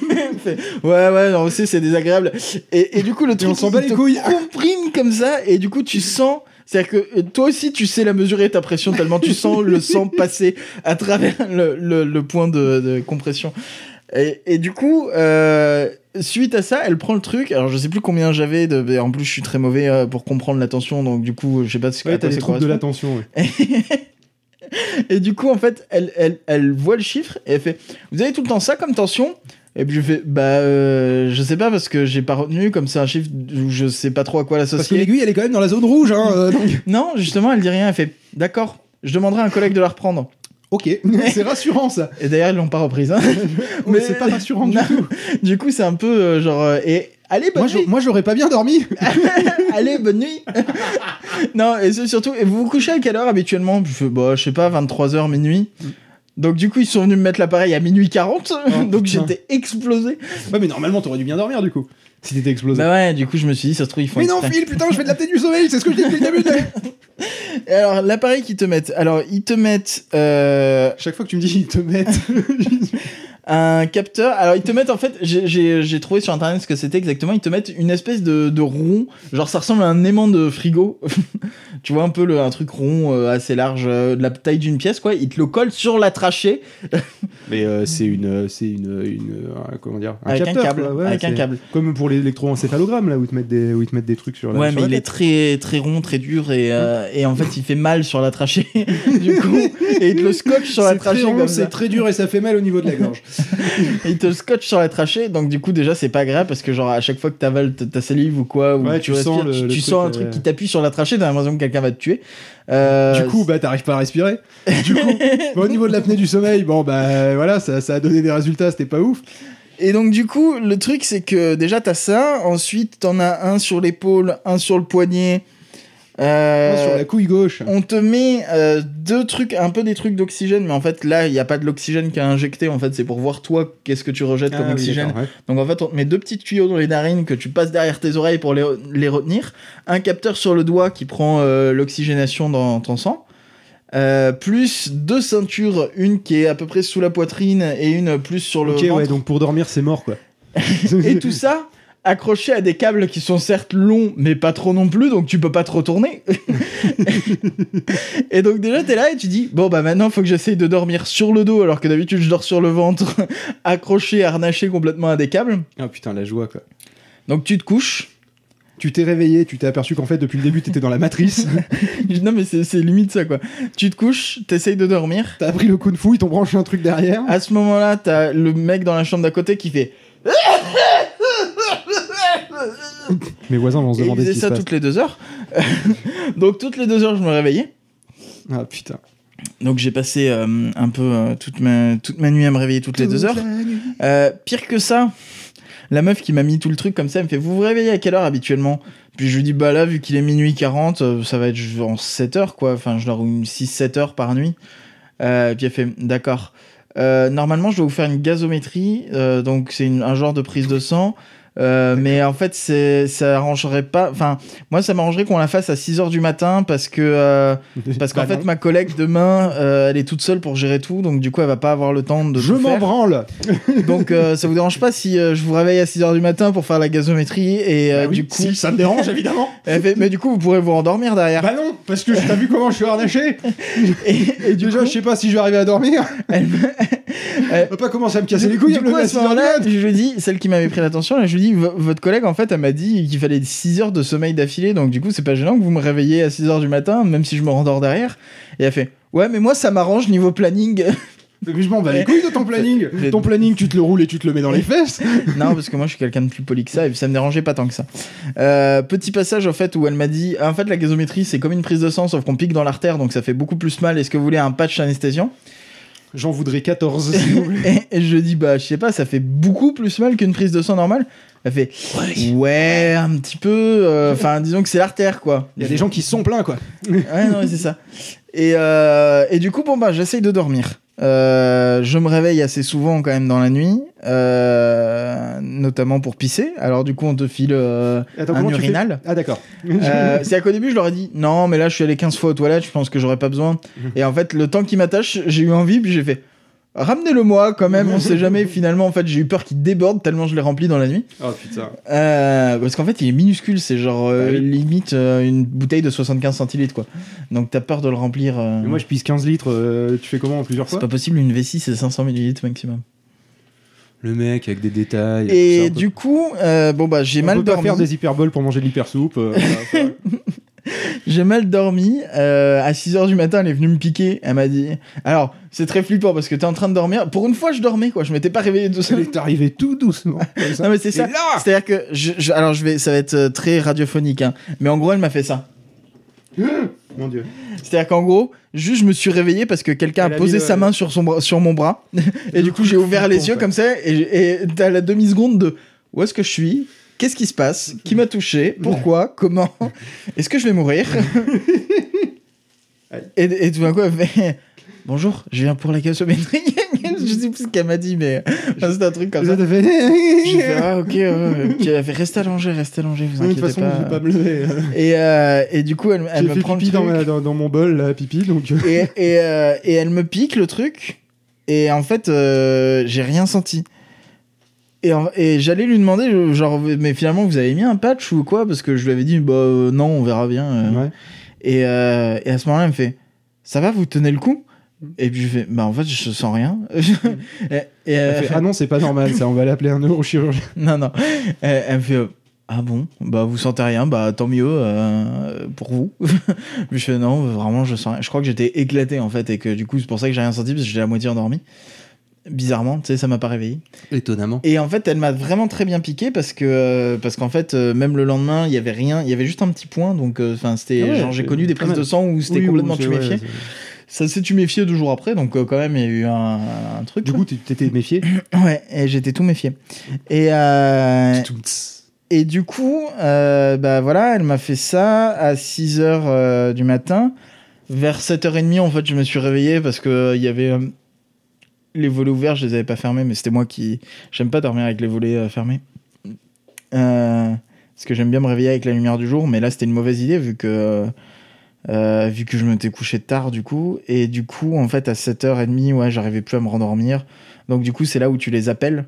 ouais, non, aussi c'est désagréable. Et du coup, le truc, on s'en bat les couilles. Comprime comme ça, et du coup, tu sens. C'est-à-dire que toi aussi, tu sais la mesurer, ta pression, tellement tu sens le sang passer à travers le point de compression. Et du coup, suite à ça, elle prend le truc. Alors, je sais plus combien j'avais. En plus, je suis très mauvais pour comprendre la tension, donc du coup, je sais pas ce que t'as des troubles de l'attention. Ouais. Et du coup, en fait, elle voit le chiffre et elle fait « Vous avez tout le temps ça comme tension ?» Et puis je fais je sais pas parce que j'ai pas retenu, comme c'est un chiffre où je sais pas trop à quoi l'associer. Parce que l'aiguille elle est quand même dans la zone rouge donc... Non, justement elle dit rien, elle fait d'accord, je demanderai à un collègue de la reprendre. Ok, c'est rassurant ça. Et d'ailleurs ils l'ont pas reprise hein. Mais c'est pas rassurant du tout. Du coup c'est un peu et allez bonne nuit. Moi j'aurais pas bien dormi. Allez bonne nuit. Non et c'est surtout, et vous vous couchez à quelle heure habituellement? Je fais je sais pas, 23h minuit. Donc du coup ils sont venus me mettre l'appareil à minuit 40. Donc j'étais explosé. Ouais mais normalement t'aurais dû bien dormir du coup si t'étais explosé. Bah ouais, du coup je me suis dit ça se trouve ils font mais non Phil, putain je fais de l'apnée du sommeil, c'est ce que je dis depuis le début. Et alors l'appareil qu'ils te mettent, ils te mettent chaque fois que tu me dis ils te mettent un capteur. Alors ils te mettent en fait, j'ai trouvé sur internet ce que c'était exactement. Ils te mettent une espèce de rond, genre ça ressemble à un aimant de frigo. Tu vois un peu un truc rond assez large, de la taille d'une pièce quoi. Ils te le collent sur la trachée. Mais c'est une comment dire, un avec capteur, un câble, ouais, avec un câble. Comme pour l'électroencéphalogramme là où ils te mettent des trucs sur la. Ouais, sur mais la il tête. est très très rond, très dur et en fait il fait mal sur la trachée. Du coup, et il te le scotche sur la trachée comme ça. C'est très dur et ça fait mal au niveau de la gorge. Et il te le scotche sur la trachée, donc du coup déjà c'est pas agréable parce que genre à chaque fois que t'avales ta salive ou quoi, ou ouais, tu sens respires, tu sens un truc qui t'appuie sur la trachée, t'as l'impression que quelqu'un va te tuer. Du coup t'arrives pas à respirer. Du coup au niveau de l'apnée du sommeil, voilà, ça a donné des résultats, c'était pas ouf. Et donc du coup le truc c'est que déjà t'as ça, ensuite t'en as un sur l'épaule, un sur le poignet. Sur la couille gauche. On te met deux trucs, un peu des trucs d'oxygène, mais en fait là il n'y a pas de l'oxygène qui est injecté, en fait c'est pour voir toi qu'est-ce que tu rejettes comme oxygène. Ouais. Donc en fait on te met deux petits tuyaux dans les narines que tu passes derrière tes oreilles pour les retenir, un capteur sur le doigt qui prend l'oxygénation dans ton sang, plus deux ceintures, une qui est à peu près sous la poitrine et une plus sur le ventre. Ouais, donc pour dormir c'est mort quoi. Et tout ça accroché à des câbles qui sont certes longs mais pas trop non plus, donc tu peux pas te retourner. Et donc déjà t'es là et tu dis maintenant faut que j'essaye de dormir sur le dos alors que d'habitude je dors sur le ventre, accroché, harnaché complètement à des câbles. Oh putain la joie quoi. Donc tu te couches. Tu t'es réveillé, tu t'es aperçu qu'en fait depuis le début t'étais dans la matrice. Non mais c'est limite ça quoi. Tu te couches, t'essayes de dormir. T'as appris le kung-fu, ils t'ont branché un truc derrière. À ce moment-là t'as le mec dans la chambre d'à côté qui fait... Mes voisins vont se demander ce qui se passe. Il faisait ça toutes les 2 heures. Donc toutes les 2 heures je me réveillais. Ah putain. Donc j'ai passé un peu toute ma nuit à me réveiller toutes les 2 heures. Pire que ça, la meuf qui m'a mis tout le truc comme ça, elle me fait « Vous vous réveillez à quelle heure habituellement ?» Puis je lui dis « Bah là, vu qu'il est minuit 40, ça va être en 7 heures quoi. Enfin, je dors 6-7 heures par nuit. » Puis elle fait « D'accord. Normalement, je dois vous faire une gazométrie. Donc c'est un genre de prise de sang. Mais en fait, ça arrangerait pas. Enfin, moi, ça m'arrangerait qu'on la fasse à 6h du matin parce qu'en fait, ma collègue demain, elle est toute seule pour gérer tout. Donc, du coup, elle va pas avoir le temps de Je tout m'en faire. branle. Donc, ça vous dérange pas si je vous réveille à 6h du matin pour faire la gazométrie et Oui, du coup. si, ça me dérange, évidemment. Elle fait, mais du coup, vous pourrez vous endormir derrière. Bah non, parce que t'as vu comment je suis harnaché. Et du Déjà, coup, je sais pas si je vais arriver à dormir. elle me- On va pas commencer à me casser les couilles. Du coup, à ce moment-là, je lui dis, celle qui m'avait pris l'attention, je lui dis, votre collègue, en fait, elle m'a dit qu'il fallait 6 heures de sommeil d'affilée, donc du coup, c'est pas gênant que vous me réveillez à 6 heures du matin, même si je me rendors derrière. Et elle fait, ouais, mais moi, ça m'arrange niveau planning. Mais je m'en bats les couilles de ton planning. Ton planning, tu te le roules et tu te le mets dans les fesses. Non, parce que moi, je suis quelqu'un de plus poli que ça, et ça me dérangeait pas tant que ça. Petit passage, en fait, où elle m'a dit, en fait, la gazométrie, c'est comme une prise de sang, sauf qu'on pique dans l'artère, donc ça fait beaucoup plus mal. Est-ce que vous voulez un patch anesthésiant? J'en voudrais 14, s'il vous plaît. Et je dis, bah, je sais pas, ça fait beaucoup plus mal qu'une prise de sang normale. Elle fait, ouais, un petit peu. Enfin, disons que c'est l'artère, quoi. Il y a des gens qui se sont plaints, quoi. Ouais, non, c'est ça. Et du coup, bon, bah, j'essaye de dormir. Je me réveille assez souvent quand même dans la nuit, notamment pour pisser. Alors du coup, on te file Attends, un comment tu fais urinal. Ah, d'accord. C'est qu'au début, je leur ai dit non, mais là, je suis allé 15 fois aux toilettes, je pense que j'aurais pas besoin. Et en fait, le temps qu'ils m'attachent, j'ai eu envie, puis j'ai fait ramenez-le moi quand même, on sait jamais. Finalement, en fait, j'ai eu peur qu'il déborde tellement je l'ai rempli dans la nuit. Oh putain. Parce qu'en fait, il est minuscule, c'est genre Bah oui. limite une bouteille de 75 centilitres, quoi. Donc t'as peur de le remplir. Mais moi, je pisse 15 litres. Tu fais comment en plusieurs C'est fois pas possible, une vessie, c'est 500 millilitres maximum. Le mec avec des détails. Et tout ça, du coup, bon bah j'ai on mal peut pas dormi. faire des hyperboles pour manger de l'hypersoupe. Voilà. J'ai mal dormi. À 6h du matin, elle est venue me piquer. Elle m'a dit. Alors, c'est très flippant parce que t'es en train de dormir. Pour une fois, je dormais, quoi. Je m'étais pas réveillé tout Elle seul. est arrivée tout doucement. comme ça. Non, mais c'est Et ça. là C'est-à-dire que. Alors, ça va être très radiophonique, hein. Mais en gros, elle m'a fait ça. Mon dieu. C'est-à-dire qu'en gros, juste je me suis réveillé parce que quelqu'un a Elle a posé mis sa main sur mon bras. Et du coup, j'ai ouvert les yeux quoi. comme ça. Et t'as la demi-seconde de où est-ce que je suis? Qu'est-ce qui se passe? Qui m'a touché? Pourquoi? Comment? Est-ce que je vais mourir? et tout d'un coup, elle fait bonjour, je viens pour la gazométrie. Je sais plus ce qu'elle m'a dit, mais c'est un truc comme ça. Ça t'a fait. J'ai fait ah ok. Puis elle a fait restez allongé, vous De toute inquiétez façon, je vais pas pas. me lever. Et du coup, elle J'ai me fait prend le pipi truc. dans mon bol, là, pipi, donc. Et elle me pique le truc. Et en fait, j'ai rien senti. Et j'allais lui demander, genre, mais finalement, vous avez mis un patch ou quoi? Parce que je lui avais dit, bah non, on verra bien. Ouais. Et à ce moment-là, elle me fait, ça va, vous tenez le coup? Et puis je fais, bah en fait, je sens rien. et Elle fait, ah non, c'est pas normal, ça, on va l'appeler un neurochirurgien. non. Elle me fait, ah bon, bah vous sentez rien, bah tant mieux pour vous. Puis je fais, non, vraiment, je sens rien. Je crois que j'étais éclaté en fait, et que du coup, c'est pour ça que j'ai rien senti, parce que j'étais à moitié endormi. Bizarrement, tu sais, ça m'a pas réveillé. Étonnamment. Et en fait, elle m'a vraiment très bien piqué parce qu'en fait, même le lendemain, il y avait rien, il y avait juste un petit point. Donc, enfin, c'était Ah ouais, genre j'ai connu des quand prises de même. sang où c'était Oui, complètement c'est- tuméfié. ouais, Ça s'est tuméfié 2 jours après, donc quand même, il y a eu un truc. Du coup, t'étais méfié. Ouais, et j'étais tout méfié. Et du coup, bah voilà, elle m'a fait ça à 6h du matin. Vers 7h30, en fait, je me suis réveillé parce que il y avait les volets ouverts, je les avais pas fermés, mais c'était moi qui. J'aime pas dormir avec les volets fermés. Parce que j'aime bien me réveiller avec la lumière du jour, mais là, c'était une mauvaise idée vu que je m'étais couché tard, du coup. Et du coup, en fait, à 7h30, ouais, j'arrivais plus à me rendormir. Donc, du coup, c'est là où tu les appelles.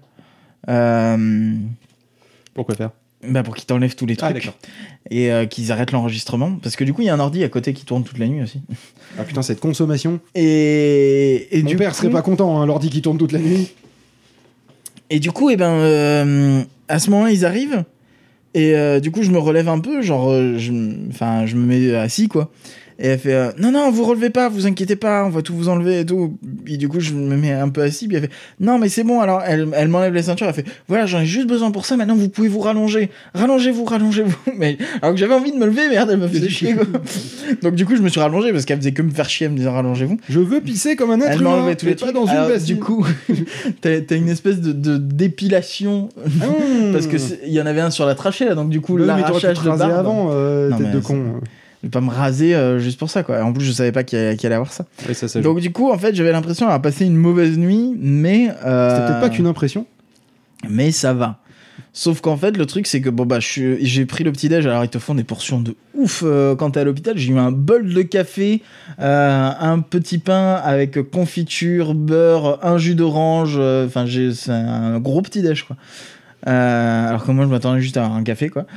Pourquoi faire? Bah pour qu'ils t'enlèvent tous les trucs. Ah, d'accord. Et qu'ils arrêtent l'enregistrement. Parce que du coup, il y a un ordi à côté qui tourne toute la nuit aussi. Ah putain, cette consommation. Et Mon du père coup, serait pas content, hein, l'ordi qui tourne toute la nuit. Et du coup, à ce moment-là, ils arrivent. Et du coup, je me relève un peu. Genre, je me mets assis, quoi. Et elle fait non, vous relevez pas, vous inquiétez pas, on va tout vous enlever et tout. Et du coup, je me mets un peu assis. Puis elle fait non, mais c'est bon. Alors, elle m'enlève les ceintures. Elle fait voilà, j'en ai juste besoin pour ça. Maintenant, vous pouvez vous rallonger. Rallongez-vous. Mais alors que j'avais envie de me lever, merde, elle me faisait chier, quoi. Donc, du coup, je me suis rallongé parce qu'elle faisait que me faire chier, elle me disait rallongez-vous. Je veux pisser comme un être Elle humain, m'enlevait tous les mais pas trucs. dans une Alors, bassine. du coup, t'as une espèce de dépilation. Ah, Parce que il y en avait un sur la trachée, là. Donc, du coup, bah, oui, mais t'aurais pu l'arrachage te de raser barbe. avant, Non, tête mais de c'est- con. Je vais pas me raser juste pour ça, quoi. En plus, je savais pas qu'il allait avoir ça. Ouais, ça joue. Donc, du coup, en fait, j'avais l'impression d'avoir passé une mauvaise nuit, mais. C'était peut-être pas qu'une impression. Mais ça va. Sauf qu'en fait, le truc, c'est que bon, bah, j'ai pris le petit-déj. Alors, ils te font des portions de ouf quand t'es à l'hôpital. J'ai eu un bol de café, un petit pain avec confiture, beurre, un jus d'orange. Enfin, c'est un gros petit-déj, quoi. Alors que moi, je m'attendais juste à avoir un café, quoi.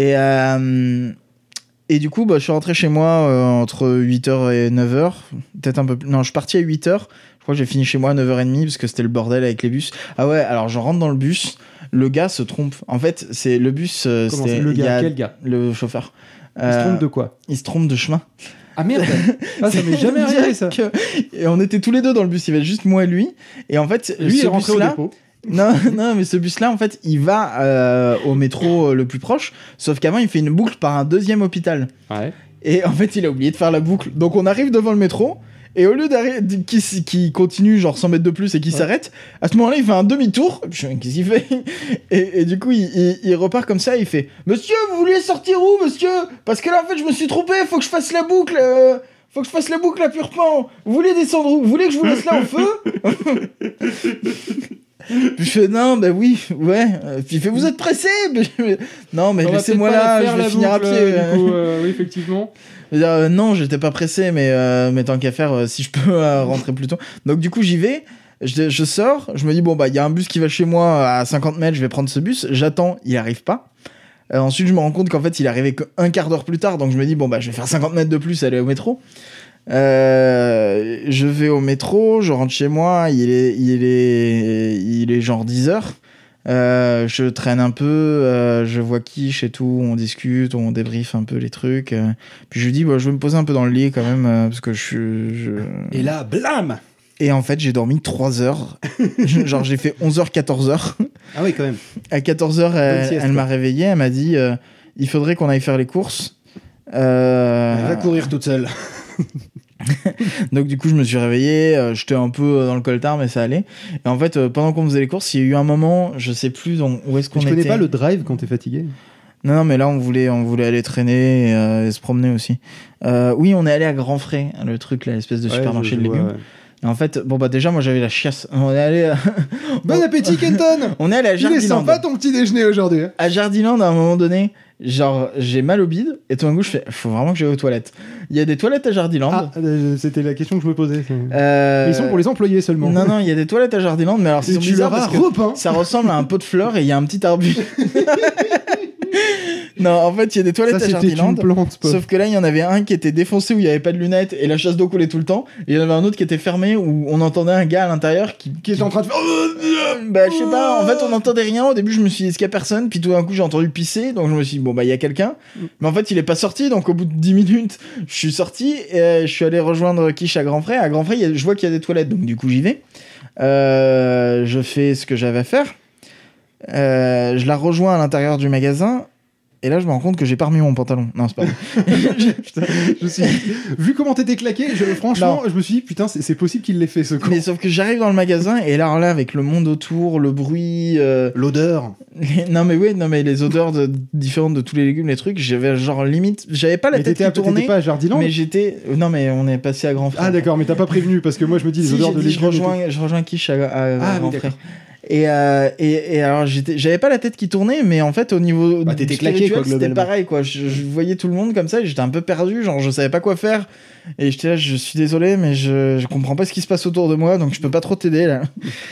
Et du coup, bah, je suis rentré chez moi entre 8h et 9h. Peut-être un peu plus. Non, je suis parti à 8h. Je crois que j'ai fini chez moi à 9h30 parce que c'était le bordel avec les bus. Ah ouais, alors je rentre dans le bus. Le gars se trompe. En fait, c'est le bus. Comment c'est le gars? Quel gars? Le chauffeur. Il se trompe de quoi? Il se trompe de chemin. Ah merde. Ah, ça m'est jamais arrivé, ça. Et on était tous les deux dans le bus. Il y avait juste moi et lui. Et en fait, lui, il est rentré au dépôt. Non, mais ce bus-là, en fait, il va au métro le plus proche, sauf qu'avant, il fait une boucle par un deuxième hôpital. Ouais. Et en fait, il a oublié de faire la boucle. Donc, on arrive devant le métro, et au lieu qu'il continue, genre 100 mètres de plus, et qu'il s'arrête, à ce moment-là, il fait un demi-tour. Je me dis, qu'est-ce qu'il fait? Et du coup, il repart comme ça, il fait « Monsieur, vous voulez sortir où, monsieur? Parce que là, en fait, je me suis trompé, faut que je fasse la boucle, faut que je fasse la boucle à Purpan. Vous voulez descendre où? Vous voulez que je vous laisse là au feu ?» Puis je fais non, bah oui, ouais. Puis il fait vous êtes pressé? Non, mais laissez-moi là, je vais finir à pied. Du coup, oui, effectivement. Non, j'étais pas pressé, mais tant qu'à faire, si je peux rentrer plus tôt. Donc du coup, j'y vais. Je sors, je me dis bon bah il y a un bus qui va chez moi à 50 mètres, je vais prendre ce bus. J'attends, il arrive pas. Ensuite, je me rends compte qu'en fait, il arrivait qu'un quart d'heure plus tard, donc je me dis bon bah je vais faire 50 mètres de plus, aller au métro. Je vais au métro, je rentre chez moi, il est genre 10h. Je traîne un peu, je vois Quiche et tout, on discute, on débriefe un peu les trucs. Puis je lui dis, bah, je vais me poser un peu dans le lit quand même, parce que Et là, blam! Et en fait, j'ai dormi 3 heures. Genre, j'ai fait 11h, 14h. Ah oui, quand même. À 14h, elle m'a réveillé, elle m'a dit, il faudrait qu'on aille faire les courses. Elle va courir toute seule. Donc du coup je me suis réveillé, j'étais un peu dans le coltard mais ça allait. Et en fait pendant qu'on faisait les courses il y a eu un moment, je sais plus où est-ce qu'on était. Tu connais pas le drive quand t'es fatigué? Non mais là on voulait aller traîner et se promener aussi. Oui on est allé à Grand Frais, le truc là, l'espèce de supermarché de légumes. Ouais. Et en fait bon bah déjà moi j'avais la chiasse. On est allé Bon appétit Kenton. On est allé à Jardiland. Il est sympa ton petit déjeuner aujourd'hui. À Jardiland à un moment donné, genre j'ai mal au bide et tout d'un coup je fais faut vraiment que j'aille aux toilettes. Il y a des toilettes à Jardiland. Ah, c'était la question que je me posais. Ils sont pour les employés seulement. Non, il y a des toilettes à Jardiland, mais alors c'est bizarre parce que ça ressemble à un pot de fleurs et il y a un petit arbuste. Non, en fait, il y a des toilettes à Jardiland. Sauf que là, il y en avait un qui était défoncé où il n'y avait pas de lunettes et la chasse d'eau coulait tout le temps. Et il y en avait un autre qui était fermé où on entendait un gars à l'intérieur qui était en train de faire. Bah, je sais pas, en fait, on n'entendait rien. Au début, je me suis dit, est-ce qu'il y a personne? Puis tout d'un coup, j'ai entendu pisser. Donc je me suis dit, bon, bah, il y a quelqu'un. Mais en fait, il est pas sorti. Donc au bout de 10 minutes, je suis sorti et je suis allé rejoindre Quiche à Grand Frais. À Grand Frais, je vois qu'il y a des toilettes. Donc du coup, j'y vais. Je fais ce que j'avais à faire. Je la rejoins à l'intérieur du magasin. Et là, je me rends compte que j'ai pas remis mon pantalon. Non, c'est pas vrai. Putain, vu comment t'étais claqué, franchement, je me suis dit, putain, c'est possible qu'il l'ait fait, ce con. Mais sauf que j'arrive dans le magasin, et là, avec le monde autour, le bruit... l'odeur. Non, mais les odeurs différentes de tous les légumes, les trucs, j'avais genre limite... J'avais pas la tête qui tournait. T'étais pas à Jardiland? Mais j'étais... Non, mais on est passé à Grand Frais. Ah, d'accord, mais t'as pas prévenu, parce que moi, je me dis, les odeurs de légumes... Je rejoins Quiche à Grand Frais. Et alors j'avais pas la tête qui tournait, mais en fait au niveau t'étais claqué quoi, c'était pareil quoi. Je voyais tout le monde comme ça et j'étais un peu perdu, genre je savais pas quoi faire et j'étais là, je suis désolé mais je comprends pas ce qui se passe autour de moi donc je peux pas trop t'aider là.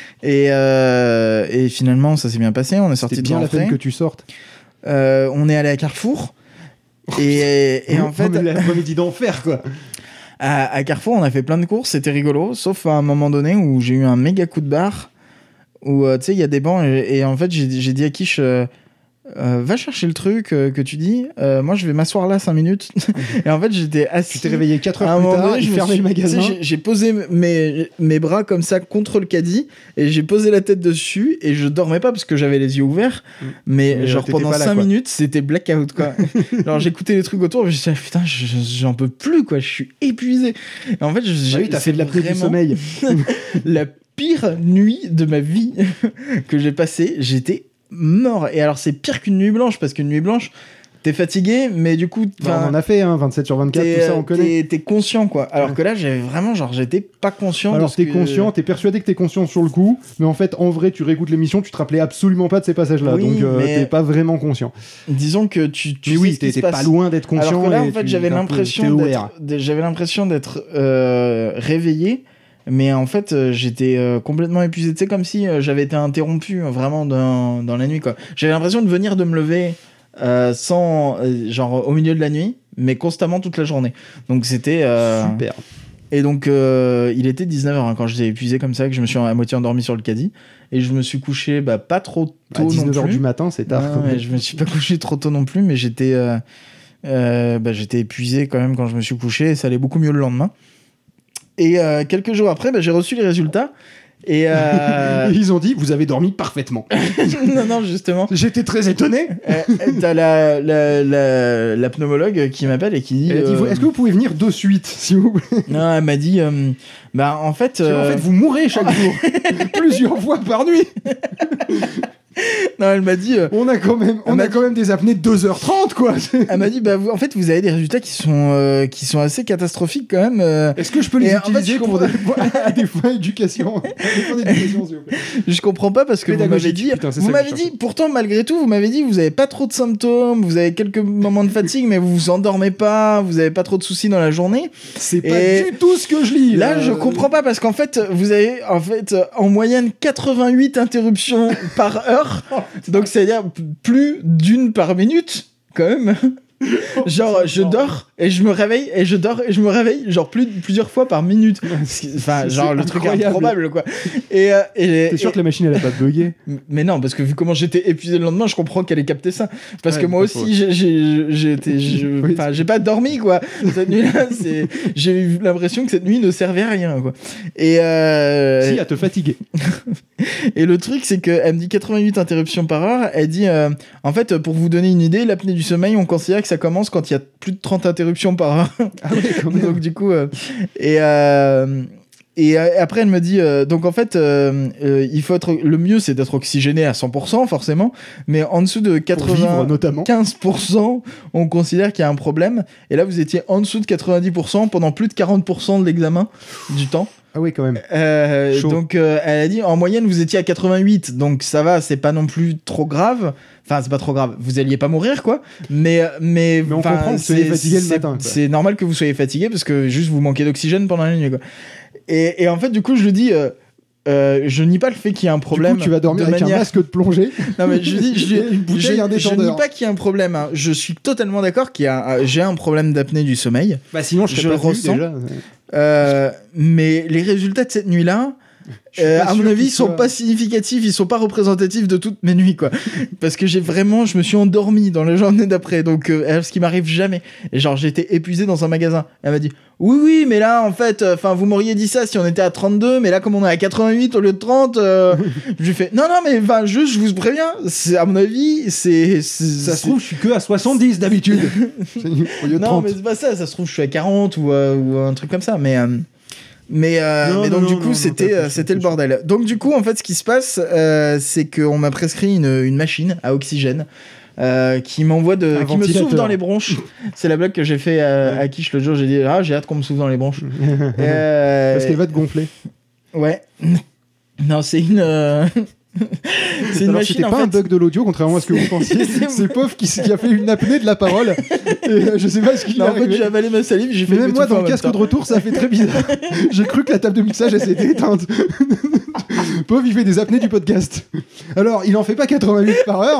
Et finalement ça s'est bien passé, on est sorti de bien la peine que tu sortes. On est allé à Carrefour et en fait l'après-midi d'enfer quoi. À Carrefour on a fait plein de courses, c'était rigolo, sauf à un moment donné où j'ai eu un méga coup de barre. Où tu sais il y a des bancs et en fait j'ai dit à Quiche va chercher le truc que tu dis, moi je vais m'asseoir là 5 minutes. Et en fait j'étais assis, tu t'es réveillé 4 heures plus tard, j'ai fermé le magasin, j'ai posé mes bras comme ça contre le caddie et j'ai posé la tête dessus et je dormais pas parce que j'avais les yeux ouverts mais genre pendant 5 minutes c'était blackout quoi. Alors j'écoutais les trucs autour et je me disais putain j'en peux plus quoi, je suis épuisé. Et en fait t'as fait de l'apnée du sommeil. La pire nuit de ma vie que j'ai passée, j'étais mort. Et alors c'est pire qu'une nuit blanche parce qu'une nuit blanche t'es fatigué, mais du coup, Bah, on en a fait, 27 sur 24, tout ça, on connaît. T'es conscient, quoi. Alors que là, j'avais vraiment, genre, j'étais pas conscient. Alors, t'es conscient, t'es persuadé que t'es conscient sur le coup, mais en fait, en vrai, tu réécoutes l'émission, tu te rappelais absolument pas de ces passages-là, Oui, donc mais t'es pas vraiment conscient. Disons que tu Mais sais oui, ce qui se t'es passe. pas loin d'être conscient. Alors que là, et en fait, t'es j'avais un peu- l'impression t'es aware. d'être réveillé, mais en fait, j'étais complètement épuisé. Tu sais, comme si j'avais été interrompu vraiment dans la nuit, quoi. J'avais l'impression de venir de me lever genre au milieu de la nuit, mais constamment toute la journée. Donc c'était Super. Et donc il était 19h quand j'étais épuisé comme ça, que je me suis à moitié endormi sur le caddie, et je me suis couché pas trop tôt À non 19h plus. du matin, c'est tard. Non, quand même. mais je me suis pas couché trop tôt non plus, mais j'étais épuisé quand même quand je me suis couché, et ça allait beaucoup mieux le lendemain. Et quelques jours après, j'ai reçu les résultats. Et Ils ont dit, vous avez dormi parfaitement. non, justement. J'étais très étonné. T'as la pneumologue qui m'appelle et qui dit... Elle a dit, est-ce que vous pouvez venir de suite, s'il vous plaît? Non, elle m'a dit... en fait... En fait, vous mourrez chaque jour. Plusieurs fois par nuit. Non, elle m'a dit... On a quand même des apnées de 2h30, quoi. Elle m'a dit, en fait, vous avez des résultats qui sont assez catastrophiques quand même. Est-ce que je peux les Et en fait, utiliser pour à des fins d'éducation, s'il vous plaît. Je comprends pas parce que vous m'avez dit... Putain, c'est Vous ça que m'avez je dit, pourtant, malgré tout, vous m'avez dit, vous avez pas trop de symptômes, vous avez quelques moments de fatigue, mais vous vous endormez pas, vous avez pas trop de soucis dans la journée. C'est pas du tout ce que je lis. Là, je comprends pas parce qu'en fait, vous avez en moyenne 88 interruptions par heure. Donc, c'est-à-dire plus d'une par minute, quand même. Genre, je dors et je me réveille et je dors et je me réveille, genre plusieurs fois par minute. Enfin, genre le truc improbable, quoi. T'es sûr que la machine, elle a pas bugué? Mais non, parce que vu comment j'étais épuisé le lendemain, je comprends qu'elle ait capté ça. Parce que moi aussi, j'ai pas dormi, quoi. Cette nuit-là, j'ai eu l'impression que cette nuit ne servait à rien, quoi. Et si, à te fatiguer. Et le truc, c'est qu'elle me dit 88 interruptions par heure. Elle dit, en fait, pour vous donner une idée, l'apnée du sommeil, on considère que ça commence quand il y a plus de 30 interruptions par heure. Ah ouais, quand même. Donc du coup, et après elle me dit, donc en fait, il faut être, le mieux c'est d'être oxygéné à 100% forcément, mais en dessous de 95%, on considère qu'il y a un problème. Et là, vous étiez en dessous de 90% pendant plus de 40% de l'examen du temps. Ah oui, quand même. Donc elle a dit en moyenne vous étiez à 88, donc ça va, c'est pas non plus trop grave. Enfin, c'est pas trop grave, vous alliez pas mourir, quoi. Mais on comprend que vous soyez fatigué le matin, quoi. C'est normal que vous soyez fatigué parce que juste vous manquez d'oxygène pendant la nuit, quoi. Et en fait, du coup, je lui dis, je nie pas le fait qu'il y a un problème. Du coup, tu vas dormir avec un masque de plongée. Non, mais je nie pas qu'il y a un problème. Hein. Je suis totalement d'accord j'ai un problème d'apnée du sommeil. Bah sinon, je le ressens. Déjà. Mais les résultats de cette nuit-là, à mon avis, ils sont pas significatifs, ils sont pas représentatifs de toutes mes nuits, quoi. Parce que je me suis endormi dans la journée d'après, donc ce qui m'arrive jamais. Et genre, j'étais épuisé dans un magasin. Elle m'a dit, oui, mais là, en fait, vous m'auriez dit ça si on était à 32, mais là, comme on est à 88 au lieu de 30, je lui fais, non, mais juste, je vous préviens, à mon avis, ça se trouve, je suis que à 70 d'habitude. Au lieu de 30. Non, mais c'est pas ça se trouve, je suis à 40 ou un truc comme ça, mais donc du coup c'était le bordel. Donc du coup en fait ce qui se passe c'est qu'on m'a prescrit une machine à oxygène qui m'envoie qui me souffle dans les bronches. C'est la blague que j'ai fait à Quiche l'autre jour, j'ai dit j'ai hâte qu'on me souffle dans les bronches. Parce qu'elle va te gonfler. Ouais. Non, c'est une c'est une machine. C'était pas un bug de l'audio, contrairement à ce que vous pensiez. C'est Pof qui a fait une apnée de la parole. Et je sais pas ce qu'il a arrivé. En fait, j'ai avalé ma salive, j'ai fait. Même moi, dans le casque de retour, ça a fait très bizarre. J'ai cru que la table de mixage elle s'était éteinte. Pof, il fait des apnées du podcast. Alors, il en fait pas 88 par heure.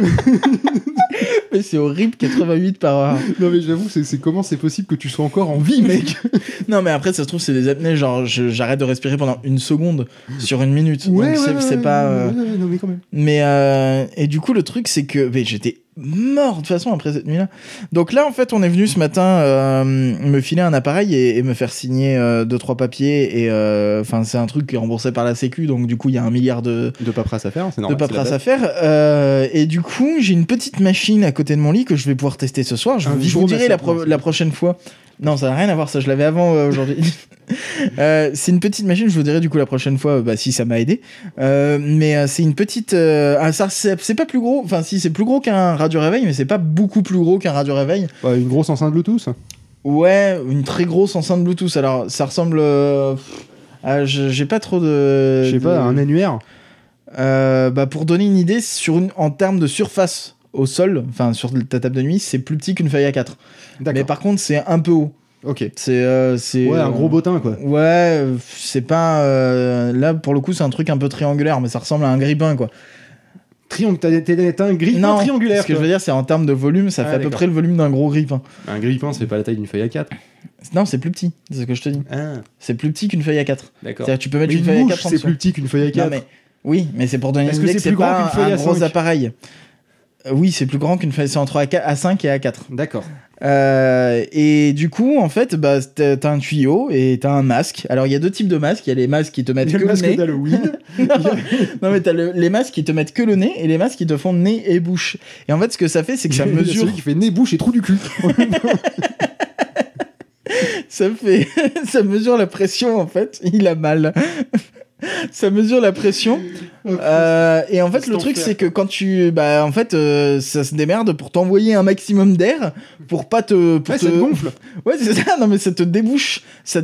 Mais c'est horrible, 88 par heure. Non, mais j'avoue, c'est comment c'est possible que tu sois encore en vie, mec? Non, mais après, ça se trouve, c'est des apnées. Genre, j'arrête de respirer pendant une seconde sur une minute. Ouais, donc, c'est pas. Non, mais quand même. Mais et du coup, le truc, c'est que j'étais mort de toute façon après cette nuit-là. Donc là, en fait, on est venu ce matin me filer un appareil et me faire signer 2-3 papiers. Et enfin, c'est un truc qui est remboursé par la Sécu, donc du coup, il y a 1 milliard de paperasse à faire. C'est normal. De paperasse à faire. Et du coup, j'ai une petite machine à côté de mon lit que je vais pouvoir tester ce soir. Je vous dirai la prochaine fois. Non, ça n'a rien à voir, ça je l'avais avant aujourd'hui. C'est une petite machine, je vous dirai du coup la prochaine fois si ça m'a aidé. Mais c'est une petite. C'est pas plus gros, enfin si c'est plus gros qu'un radio-réveil, mais c'est pas beaucoup plus gros qu'un radio-réveil. Une grosse enceinte Bluetooth. Ouais, une très grosse enceinte Bluetooth. Alors ça ressemble. J'ai pas trop de. Je sais pas, un annuaire. Pour donner une idée, en termes de surface au sol, enfin sur ta table de nuit, c'est plus petit qu'une feuille A4. Mais par contre, c'est un peu haut. Ok. C'est un gros bottin quoi. Ouais, c'est pas là pour le coup, c'est un truc un peu triangulaire, mais ça ressemble à un grille-pain quoi. T'as un grille-pain triangulaire. Ce que je veux dire, c'est en termes de volume, ça fait à peu près le volume d'un gros grille-pain. Un grille-pain, c'est pas la taille d'une feuille A4. Non, c'est plus petit, c'est ce que je te dis. C'est plus petit qu'une feuille A4. D'accord. C'est-à-dire que tu peux mettre une feuille A4 en c'est plus petit qu'une feuille A4. Non, mais oui, mais c'est pour donner une idée que c'est plus grand pas qu'une feuille un A5. gros appareil. Oui, c'est plus grand qu'une feuille, c'est entre A5 et A4. D'accord. Et du coup, en fait, t'as un tuyau et t'as un masque. Alors, il y a deux types de masques. Il y a les masques qui te mettent que le nez. Le masque d'Halloween. Non, mais t'as les masques qui te mettent que le nez et les masques qui te font nez et bouche. Et en fait, ce que ça fait, c'est que ça mesure. Celui qui fait nez, bouche et trou du cul. Ça mesure la pression, en fait. Il a mal. Ça mesure la pression. Et en fait, le truc, c'est que quand tu. En fait, ça se démerde pour t'envoyer un maximum d'air pour pas te. Ça te gonfle. Ouais, c'est ça. Non, mais ça te débouche. Ça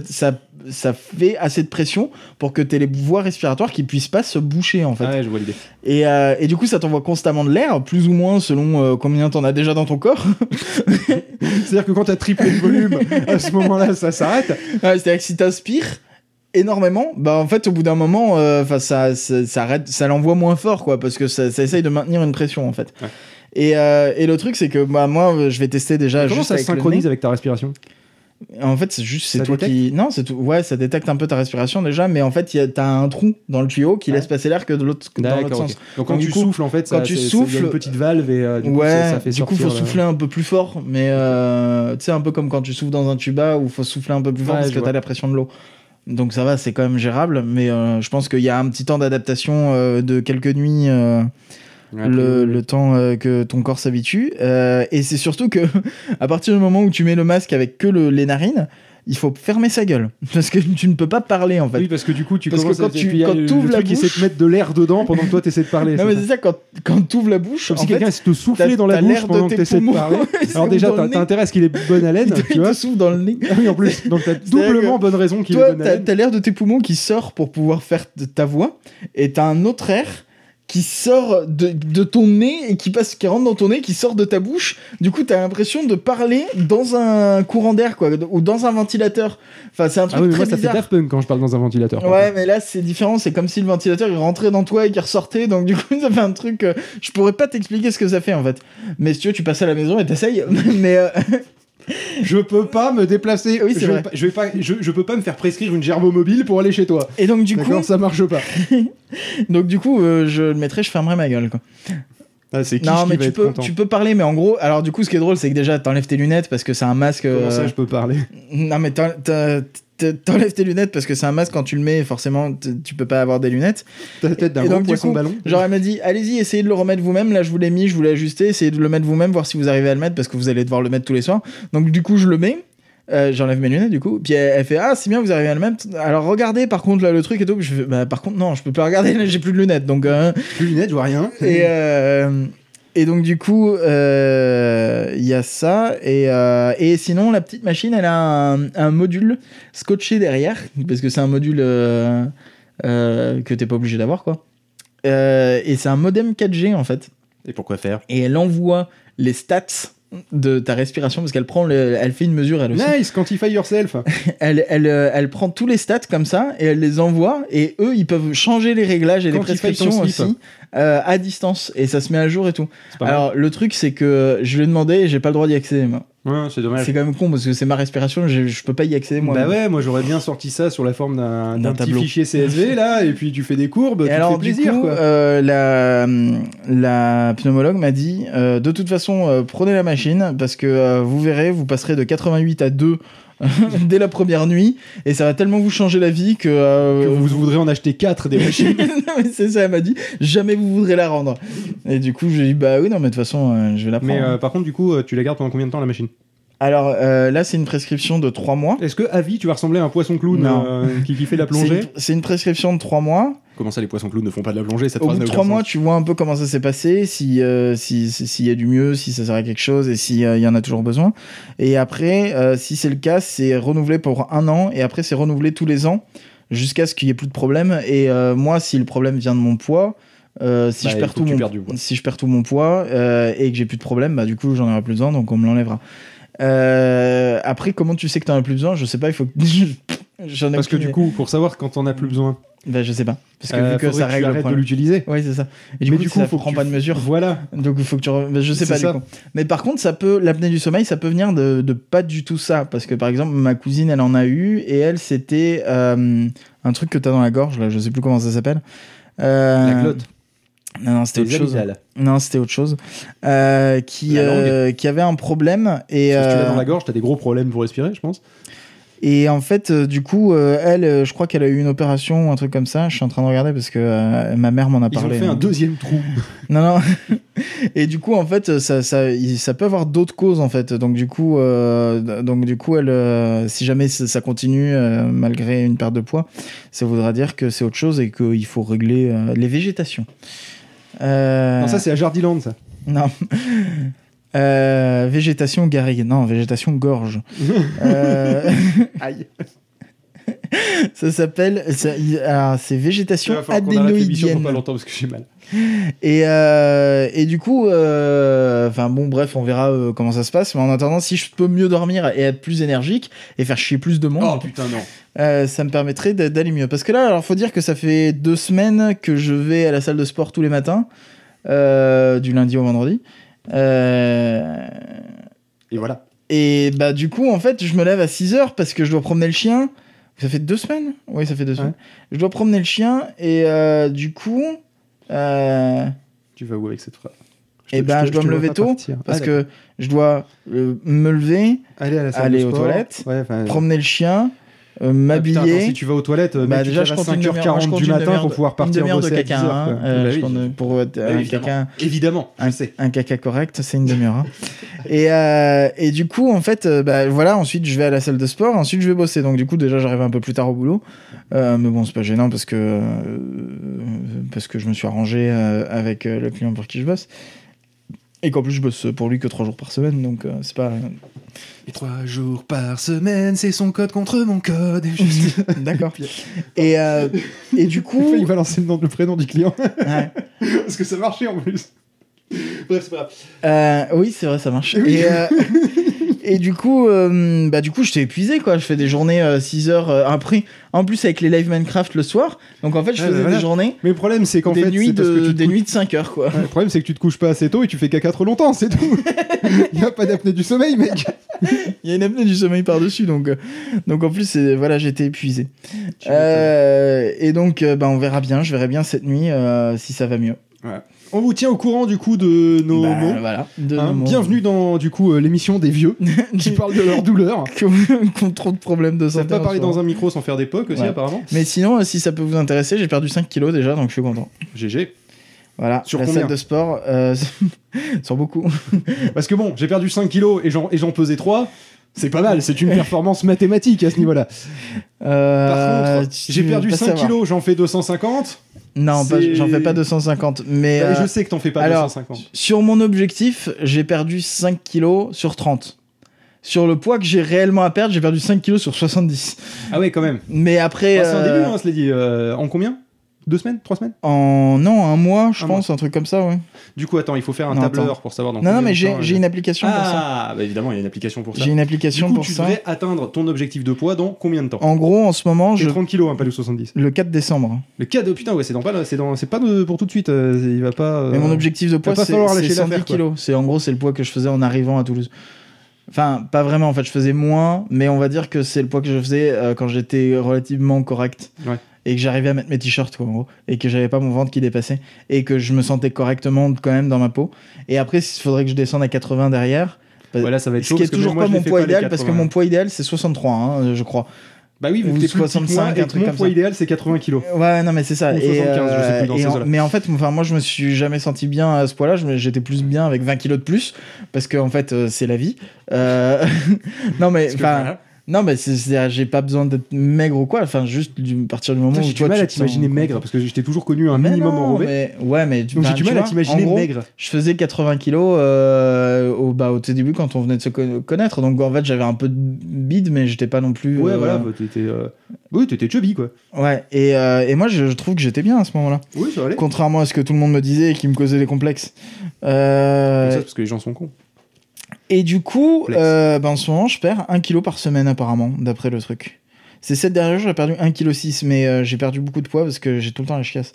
fait assez de pression pour que t'aies les voies respiratoires qui puissent pas se boucher, en fait. Ouais, je vois l'idée. Et du coup, ça t'envoie constamment de l'air, plus ou moins selon combien t'en as déjà dans ton corps. C'est-à-dire que quand t'as triplé le volume, à ce moment-là, ça s'arrête. Ouais, c'est-à-dire que si t'inspires énormément, en fait au bout d'un moment ça arrête, ça l'envoie moins fort quoi, parce que ça essaye de maintenir une pression en fait. Ouais. Et le truc c'est que moi je vais tester déjà. Mais comment ça se synchronise avec ta respiration? En fait c'est juste ça toi détecte? qui non c'est tout. Ouais, ça détecte un peu ta respiration déjà, mais en fait t'as un trou dans le tuyau qui laisse passer l'air que dans l'autre sens. Okay. Donc quand tu souffles en fait, il y a une petite valve et du coup, ça fait sortir. Du coup faut souffler un peu plus fort, mais tu sais un peu comme quand tu souffles dans un tuba où faut souffler un peu plus fort parce que t'as la pression de l'eau. Donc ça va, c'est quand même gérable, mais je pense qu'il y a un petit temps d'adaptation de quelques nuits, le temps que ton corps s'habitue. Et c'est surtout que à partir du moment où tu mets le masque avec que les narines, il faut fermer sa gueule parce que tu ne peux pas parler en fait. Oui, parce que du coup tu commences quand tu ouvres la bouche, essaie de mettre de l'air dedans pendant que toi tu essaies de parler. Non mais c'est ça, quand tu ouvres la bouche, comme si quelqu'un essaie de te souffler dans la bouche pendant que tu essaies de parler. Alors déjà t'as intérêt à ce qu'il ait bonne haleine, tu vois. Il te souffle dans le nez. Ah oui, en plus. Donc t'as doublement bonne raison qu'il ait bonne haleine. T'as l'air de tes poumons qui sort pour pouvoir faire ta voix, et t'as un autre air qui sort de ton nez et qui rentre dans ton nez, qui sort de ta bouche. Du coup, t'as l'impression de parler dans un courant d'air, quoi, ou dans un ventilateur. Enfin, c'est un truc très bizarre. Ça fait Daft Punk quand je parle dans un ventilateur. Ouais, mais là, c'est différent. C'est comme si le ventilateur, il rentrait dans toi et qu'il ressortait. Donc, du coup, ça fait un truc... je pourrais pas t'expliquer ce que ça fait, en fait. Mais si tu veux, tu passes à la maison et t'essayes. Mais... Je peux pas me déplacer. Oui, c'est vrai. Je peux pas me faire prescrire une gerbomobile pour aller chez toi. Et donc du coup, ça marche pas. Donc du coup, je le mettrai, je fermerai ma gueule quoi. Ah, c'est qui non, mais va tu peux parler, mais en gros, alors du coup, ce qui est drôle, c'est que déjà, t'enlèves tes lunettes parce que c'est un masque. Comment ça, je peux parler? Non, mais t'enlèves tes lunettes parce que c'est un masque, quand tu le mets, forcément, tu peux pas avoir des lunettes. T'as la tête d'un gros poisson ballon. Genre, elle m'a dit, allez-y, essayez de le remettre vous-même. Là, je vous l'ai mis, je vous l'ai ajusté. Essayez de le mettre vous-même, voir si vous arrivez à le mettre parce que vous allez devoir le mettre tous les soirs. Donc, du coup, je le mets. J'enlève mes lunettes du coup, puis elle fait ah c'est bien, vous arrivez à le mettre, alors regardez par contre là le truc et tout. Je fais par contre non, je peux pas regarder, là j'ai plus de lunettes donc plus de lunettes, je vois rien. Et donc du coup il y a ça et sinon la petite machine elle a un module scotché derrière parce que c'est un module que t'es pas obligé d'avoir quoi, et c'est un modem 4G en fait. Et pourquoi faire? Et elle envoie les stats de ta respiration parce qu'elle prend elle fait une mesure elle aussi. Nice, quantify yourself. elle prend tous les stats comme ça et elle les envoie, et eux ils peuvent changer les réglages et les prescriptions aussi à distance, et ça se met à jour et tout. Alors le truc c'est que je lui ai demandé et j'ai pas le droit d'y accéder moi. Ouais, c'est dommage. C'est quand même con parce que c'est ma respiration, je peux pas y accéder moi. Bah ouais, moi j'aurais bien sorti ça sur la forme d'un petit fichier CSV là, et puis tu fais des courbes, et tu alors, te fais plaisir du coup, quoi. La pneumologue m'a dit de toute façon prenez la machine parce que vous verrez, vous passerez de 88 à 2 dès la première nuit et ça va tellement vous changer la vie que vous voudrez en acheter 4 des machines. Non, mais c'est ça, elle m'a dit jamais vous voudrez la rendre. Et du coup j'ai dit bah oui non mais de toute façon je vais la prendre. Mais par contre du coup tu la gardes pendant combien de temps la machine? Alors là, c'est une prescription de 3 mois. Est-ce que à vie tu vas ressembler à un poisson clown qui fait de la plongée? C'est une prescription de 3 mois. Comment ça, les poissons clowns ne font pas de la plongée? Cette Au phrase bout de n'a 3 aucun mois, sens. tu vois un peu comment ça s'est passé, s'il y a du mieux, si ça sert à quelque chose et s'il y en a toujours besoin. Et après, si c'est le cas, c'est renouvelé pour 1 an et après, c'est renouvelé tous les ans jusqu'à ce qu'il n'y ait plus de problème. Et moi, si le problème vient de mon poids, si je perds tout mon poids et que j'ai plus de problème, bah, du coup, j'en aurai plus besoin, donc on me l'enlèvera. Après, comment tu sais que t'en as plus besoin? Je sais pas, il faut que j'en ai Parce que du coup, pour savoir quand on a plus besoin, bah, je sais pas. Parce que vu que ça règle le arrêtes de problème. l'utiliser. Oui, c'est ça. Et du coup, ça prend pas de mesure. Voilà. Donc il faut que tu. Bah, je sais C'est pas ça. du coup. Mais par contre, l'apnée du sommeil, ça peut venir de pas du tout ça. Parce que par exemple, ma cousine, elle en a eu et elle, c'était un truc que t'as dans la gorge. Là, je sais plus comment ça s'appelle. La glotte. Non, c'était autre chose. amygdales. Non, c'était autre chose. Qui avait un problème. Et, Si tu l'as dans la gorge, t'as des gros problèmes pour respirer, je pense. Et en fait, du coup, elle, je crois qu'elle a eu une opération ou un truc comme ça. Je suis en train de regarder parce que ma mère m'en a Ils ont parlé. fait un deuxième trou. Non. Et du coup, en fait, ça peut avoir d'autres causes, en fait. Donc, du coup, elle, si jamais ça continue, malgré une perte de poids, ça voudra dire que c'est autre chose et qu'il faut régler les végétations. Non, ça c'est à Jardiland, ça. Non. Végétation garrigue. Non, végétation gorge. Aïe. Ça s'appelle. Alors, c'est végétation Il va falloir qu'on arrête l'émission adénoïdienne. pour pas longtemps parce que j'ai mal. Et du coup, enfin bon, bref, on verra comment ça se passe. Mais en attendant, si je peux mieux dormir et être plus énergique et faire chier plus de monde, Oh putain, non. ça me permettrait d'aller mieux. Parce que là, alors, faut dire que ça fait 2 semaines que je vais à la salle de sport tous les matins, du lundi au vendredi. Et voilà. Et bah, du coup, en fait, je me lève à 6h parce que je dois promener le chien. Ça fait 2 semaines? Oui, ça fait 2 semaines. Je dois promener le chien et du coup. Tu vas où avec cette phrase? Et ben, je dois me lever tôt parce que je dois me lever, aller aux toilettes, promener le chien, m'habiller. Putain, attends, si tu vas aux toilettes, bah, déjà, je à compte 5h40 du matin pour pouvoir partir une demi-heure de bosser à caca. 10h, Hein, bah, je oui. compte pour un caca. Évidemment, je sais. Un caca correct, c'est une demi-heure. Hein. Et du coup, en fait, bah, voilà, ensuite je vais à la salle de sport, ensuite je vais bosser. Donc du coup, déjà, j'arrive un peu plus tard au boulot. Mais bon, c'est pas gênant parce que je me suis arrangé avec le client pour qui je bosse. Et qu'en plus, je bosse pour lui que 3 jours par semaine, donc c'est pas... Et 3 jours par semaine, c'est son code contre mon code. D'accord. Et du coup... Il va lancer le prénom du client. Ouais. Parce que ça marchait en plus. Bref, c'est pas grave. Oui, c'est vrai, ça marche. Oui. Et du coup, j'étais épuisé, quoi. Je fais des journées 6 heures après. En plus, avec les live Minecraft le soir. Donc, en fait, je faisais des journées. Mais le problème, c'est qu'en fait, nuits de 5 heures, quoi. Le problème, c'est que tu te couches pas assez tôt et tu fais caca trop longtemps, c'est tout. Il n'y a pas d'apnée du sommeil, mec. Il y a une apnée du sommeil par-dessus, donc en plus, voilà, j'étais épuisé. Et donc, on verra bien. Je verrai bien cette nuit si ça va mieux. Ouais. On vous tient au courant du coup de nos mots. Voilà, bienvenue dans du coup l'émission des vieux qui parlent de leur douleur. Qui ont trop de problèmes de Ça santé. peut pas parler dans un micro sans faire des pocs aussi, apparemment. Mais sinon, si ça peut vous intéresser, j'ai perdu 5 kilos déjà, donc je suis content. GG. Voilà, sur la combien salle de sport, sur beaucoup. Parce que bon, j'ai perdu 5 kilos et j'en pesais 3. C'est pas mal, c'est une performance mathématique à ce niveau-là. Par contre, j'ai perdu 5 kilos, j'en fais 250. Non, j'en fais pas 250. Mais je sais que t'en fais pas 250. Sur mon objectif, j'ai perdu 5 kilos sur 30. Sur le poids que j'ai réellement à perdre, j'ai perdu 5 kilos sur 70. Ah ouais, quand même. Mais après... c'est un début, hein, cela dit. En combien 2 semaines 3 semaines Non, un mois, je pense, un truc comme ça, ouais. Du coup, attends, il faut faire un tableur pour savoir dans Non, mais j'ai une application pour ça. Ah, bah évidemment, il y a une application pour ça. J'ai une application pour ça. Tu devrais atteindre ton objectif de poids dans combien de temps? En gros, en ce moment, j'ai 30 kilos, pas le 70. Le 4 décembre. Le 4, putain, ouais, c'est pas pour tout de suite. Il va pas. Mais mon objectif de poids, c'est 110 kilos. C'est en gros, c'est le poids que je faisais en arrivant à Toulouse. Enfin, pas vraiment, en fait, je faisais moins, mais on va dire que c'est le poids que je faisais quand j'étais relativement correct. Ouais. Et que j'arrivais à mettre mes t-shirts, quoi, en gros. Et que j'avais pas mon ventre qui dépassait. Et que je me sentais correctement, quand même, dans ma peau. Et après, il faudrait que je descende à 80 derrière. Voilà, ça va être chaud. Ce qui est toujours pas mon poids idéal, parce que mon poids idéal, c'est 63, hein, je crois. Bah oui, vu Ou que t'es plus petit que 65, moi, et un que truc mon comme poids ça. idéal c'est 80 kilos. Ouais, non, mais c'est ça. Ou 75, je sais plus dans ces eaux-là. Mais en fait, moi, je me suis jamais senti bien à ce poids-là. J'étais plus bien avec 20 kilos de plus parce que en fait, c'est la vie. Non, mais enfin. Non, mais c'est-à-dire, j'ai pas besoin d'être maigre ou quoi. Enfin, juste à partir du moment J'ai où du mal à t'imaginer maigre parce que je t'ai toujours connu un Mais minimum non, enrobé. mais Donc j'ai du mal à t'imaginer maigre. Je faisais 80 kilos au tout début quand on venait de se connaître. Donc en fait, j'avais un peu de bide, mais j'étais pas non plus. Ouais, voilà, t'étais chubby quoi. Ouais, et moi je trouve que j'étais bien à ce moment-là. Oui, ça allait. Contrairement à ce que tout le monde me disait et qui me causait des complexes. Ça, c'est parce que les gens sont cons. Et du coup, en ce moment, je perds 1 kg par semaine apparemment, d'après le truc. Ces 7 derniers jours, j'ai perdu 1,6 kg, mais j'ai perdu beaucoup de poids parce que j'ai tout le temps la chiasse.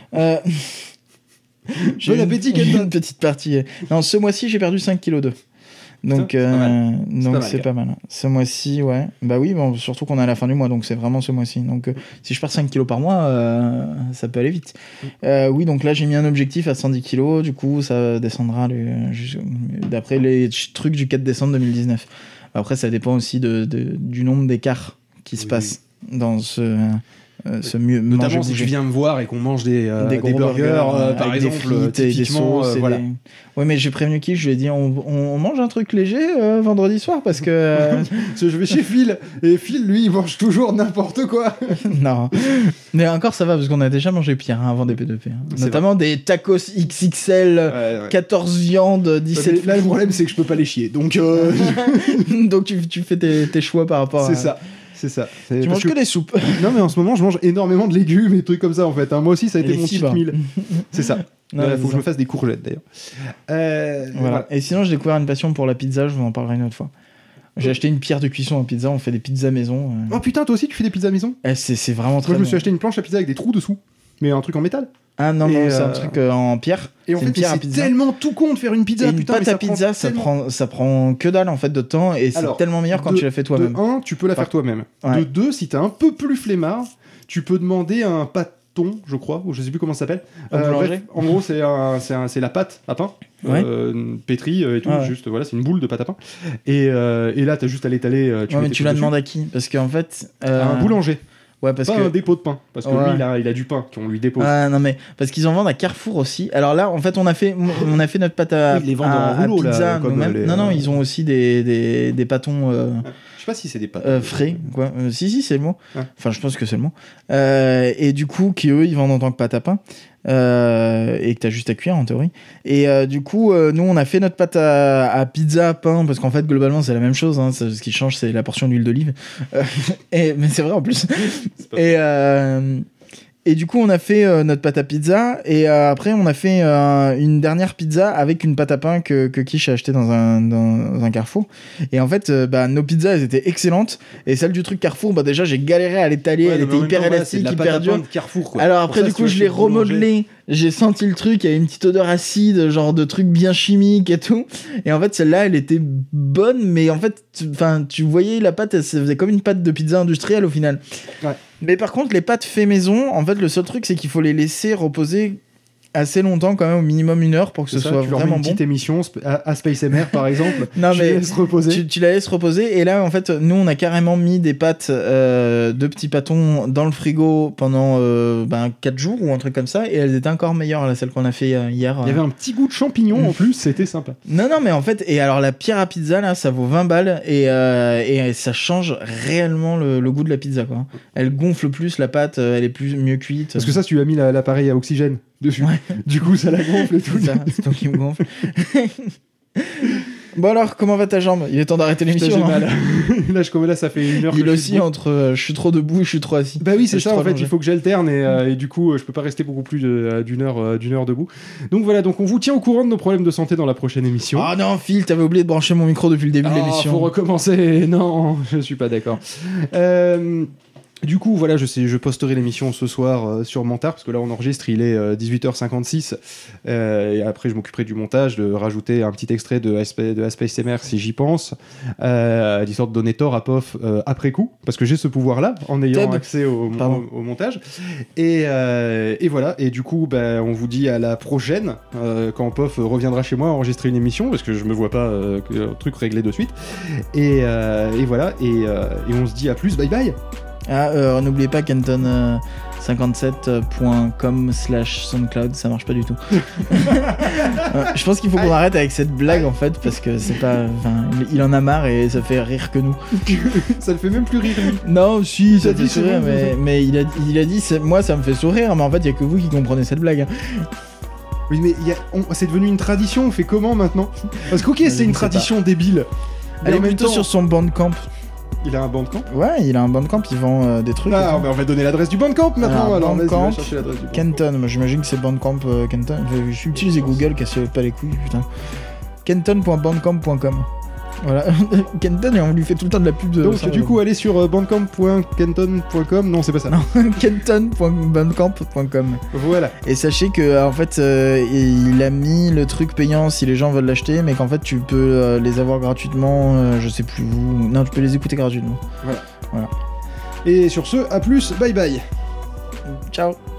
Bon appétit, j'ai une petite partie. Non, ce mois-ci, j'ai perdu 5,2 kg. Donc, c'est pas mal. Ce mois-ci, ouais. Bah oui, bon, surtout qu'on est à la fin du mois, donc c'est vraiment ce mois-ci. Donc, si je perds 5 kilos par mois, ça peut aller vite. Oui, donc là, j'ai mis un objectif à 110 kilos. Du coup, ça descendra d'après les trucs du 4 décembre 2019. Après, ça dépend aussi du nombre d'écarts qui se passent dans ce mieux notamment si tu viens me voir et qu'on mange des burgers par exemple, frites et des sauces voilà. Ouais, mais j'ai prévenu qui, je lui ai dit on mange un truc léger vendredi soir parce que parce que je vais chez Phil et Phil lui il mange toujours n'importe quoi. Non, mais encore ça va parce qu'on a déjà mangé pire avant des P2P notamment des tacos XXL 14 viandes 17 là le problème c'est que je peux pas les chier donc donc tu fais tes choix par rapport c'est ça. Tu manges que des soupes. Non, mais en ce moment, je mange énormément de légumes et trucs comme ça, en fait. Moi aussi, ça a été mon cheat meal. C'est ça. Il faut que je me fasse des courgettes, d'ailleurs. Voilà. Et sinon, j'ai découvert une passion pour la pizza. Je vous en parlerai une autre fois. J'ai acheté une pierre de cuisson à pizza. On fait des pizzas maison. Oh putain, toi aussi, tu fais des pizzas maison ? C'est vraiment très Moi, je me suis bon. acheté une planche à pizza avec des trous dessous. Mais un truc en métal. Ah non, c'est un truc en pierre. Et en fait, c'est tellement tout con de faire une pizza. Et une pâte à pizza, ça prend que dalle en fait de temps et c'est tellement meilleur quand tu la fais toi-même. De 1, tu peux la faire toi-même. De 2, si t'es un peu plus flemmard, tu peux demander un pâton, je crois, ou je sais plus comment ça s'appelle. Bref, en gros, c'est la pâte à pain. Pétrie et tout, juste voilà, c'est une boule de pâte à pain. Et là, t'as juste à l'étaler. Mais tu la demandes à qui ? Parce qu'en fait. À un boulanger. Ouais, parce pas que... un dépôt de pain, parce que lui, il a du pain qu'on lui dépose. Ah non, mais parce qu'ils en vendent à Carrefour aussi. Alors là, en fait, on a fait notre pâte à, ils les vendent en rouleau, pizza là, nous-mêmes. Non, ils ont aussi des pâtons. Je sais pas si c'est des pâtes. Frais, quoi. Si, c'est le mot. Enfin, je pense que c'est le mot. Et du coup, eux, ils vendent en tant que pâte à pain. Et que t'as juste à cuire en théorie. Et du coup, nous, on a fait notre pâte à pizza à pain parce qu'en fait, globalement, c'est la même chose. Ce qui change, c'est la portion d'huile d'olive. Mais c'est vrai en plus. Et du coup, on a fait notre pâte à pizza et après, on a fait une dernière pizza avec une pâte à pain que Kish a acheté dans un Carrefour. Et en fait, nos pizzas, elles étaient excellentes. Et celle du truc Carrefour, déjà, j'ai galéré à l'étaler. Elle était hyper élastique, hyper dure. Alors après, du coup, je l'ai remodelé. J'ai senti le truc, il y avait une petite odeur acide, genre de truc bien chimique et tout. Et en fait, celle-là, elle était bonne, mais en fait, tu voyais la pâte, elle se faisait comme une pâte de pizza industrielle au final. Ouais. Mais par contre, les pâtes fait maison, en fait, le seul truc, c'est qu'il faut les laisser reposer assez longtemps, quand même, au minimum 1 heure pour que ce soit tu vraiment leur mets bon. une petite émission à Space MR, par exemple. Non, tu mais la laisses reposer. Tu la laisses reposer. Et là, en fait, nous, on a carrément mis des pâtes de petits pâtons dans le frigo pendant 4 jours ou un truc comme ça. Et elles étaient encore meilleures, là, celles qu'on a fait hier. Il y avait un petit goût de champignon en plus, c'était sympa. Non, mais en fait, et alors la pierre à pizza, là, ça vaut 20 balles. Et ça change réellement le goût de la pizza, quoi. Elle gonfle plus, la pâte, elle est mieux cuite. Parce que ça, tu as mis l'appareil à oxygène dessus. Ouais. Du coup, ça la gonfle et tout. C'est toi qui me gonfle. Bon alors, comment va ta jambe ? Il est temps d'arrêter l'émission. J'ai mal. Là, ça fait 1 heure. Il aussi entre je suis trop debout et je suis trop assis. Bah oui, c'est ça en fait. Il faut que j'alterne et du coup, je peux pas rester beaucoup plus d'une heure debout. Donc voilà, donc on vous tient au courant de nos problèmes de santé dans la prochaine émission. Ah non, Phil, t'avais oublié de brancher mon micro depuis le début de l'émission. Faut recommencer. Non, je suis pas d'accord. Du coup, voilà, je posterai l'émission ce soir sur Mentard, parce que là, on enregistre, il est 18h56. Et après, je m'occuperai du montage, de rajouter un petit extrait de Space MR si j'y pense, d'histoire de donner tort à POF après coup, parce que j'ai ce pouvoir-là, en ayant accès au montage. Et voilà, et du coup, on vous dit à la prochaine, quand POF reviendra chez moi enregistrer une émission, parce que je me vois pas un truc réglé de suite. Et voilà, et on se dit à plus, bye bye. N'oubliez pas Kenton 57.com/SoundCloud, ça marche pas du tout. Je pense qu'il faut qu'on arrête avec cette blague en fait, parce que c'est pas. Enfin, il en a marre et ça fait rire que nous. Ça le fait même plus rire. Non, si, ça Il a fait dit, sourire, c'est bon, mais il a dit moi ça me fait sourire, mais en fait il y a que vous qui comprenez cette blague. Hein. Oui, mais c'est devenu une tradition, on fait comment maintenant? Parce que, ok, c'est une tradition débile. Mais Allez en même plutôt temps, sur son Bandcamp. il a un bandcamp. Ouais, il a un Bandcamp, il vend des trucs. Ah, on va donner l'adresse du bandcamp maintenant. Alors, vas-y, Bandcamp, va chercher l'adresse du bandcamp. Kenton, moi j'imagine que c'est Bandcamp Kenton. J'ai utilisé Google, cassez pas les couilles, putain. Kenton.bandcamp.com. Voilà, Kenton, et on lui fait tout le temps de la pub de. Donc, ça, du coup, allez sur bandcamp.kenton.com. Non, c'est pas ça. Non, Kenton.bandcamp.com. Voilà. Et sachez que en fait, il a mis le truc payant si les gens veulent l'acheter, mais qu'en fait tu peux les avoir gratuitement. Je sais plus où. Non, tu peux les écouter gratuitement. Et sur ce, à plus, bye bye. Ciao.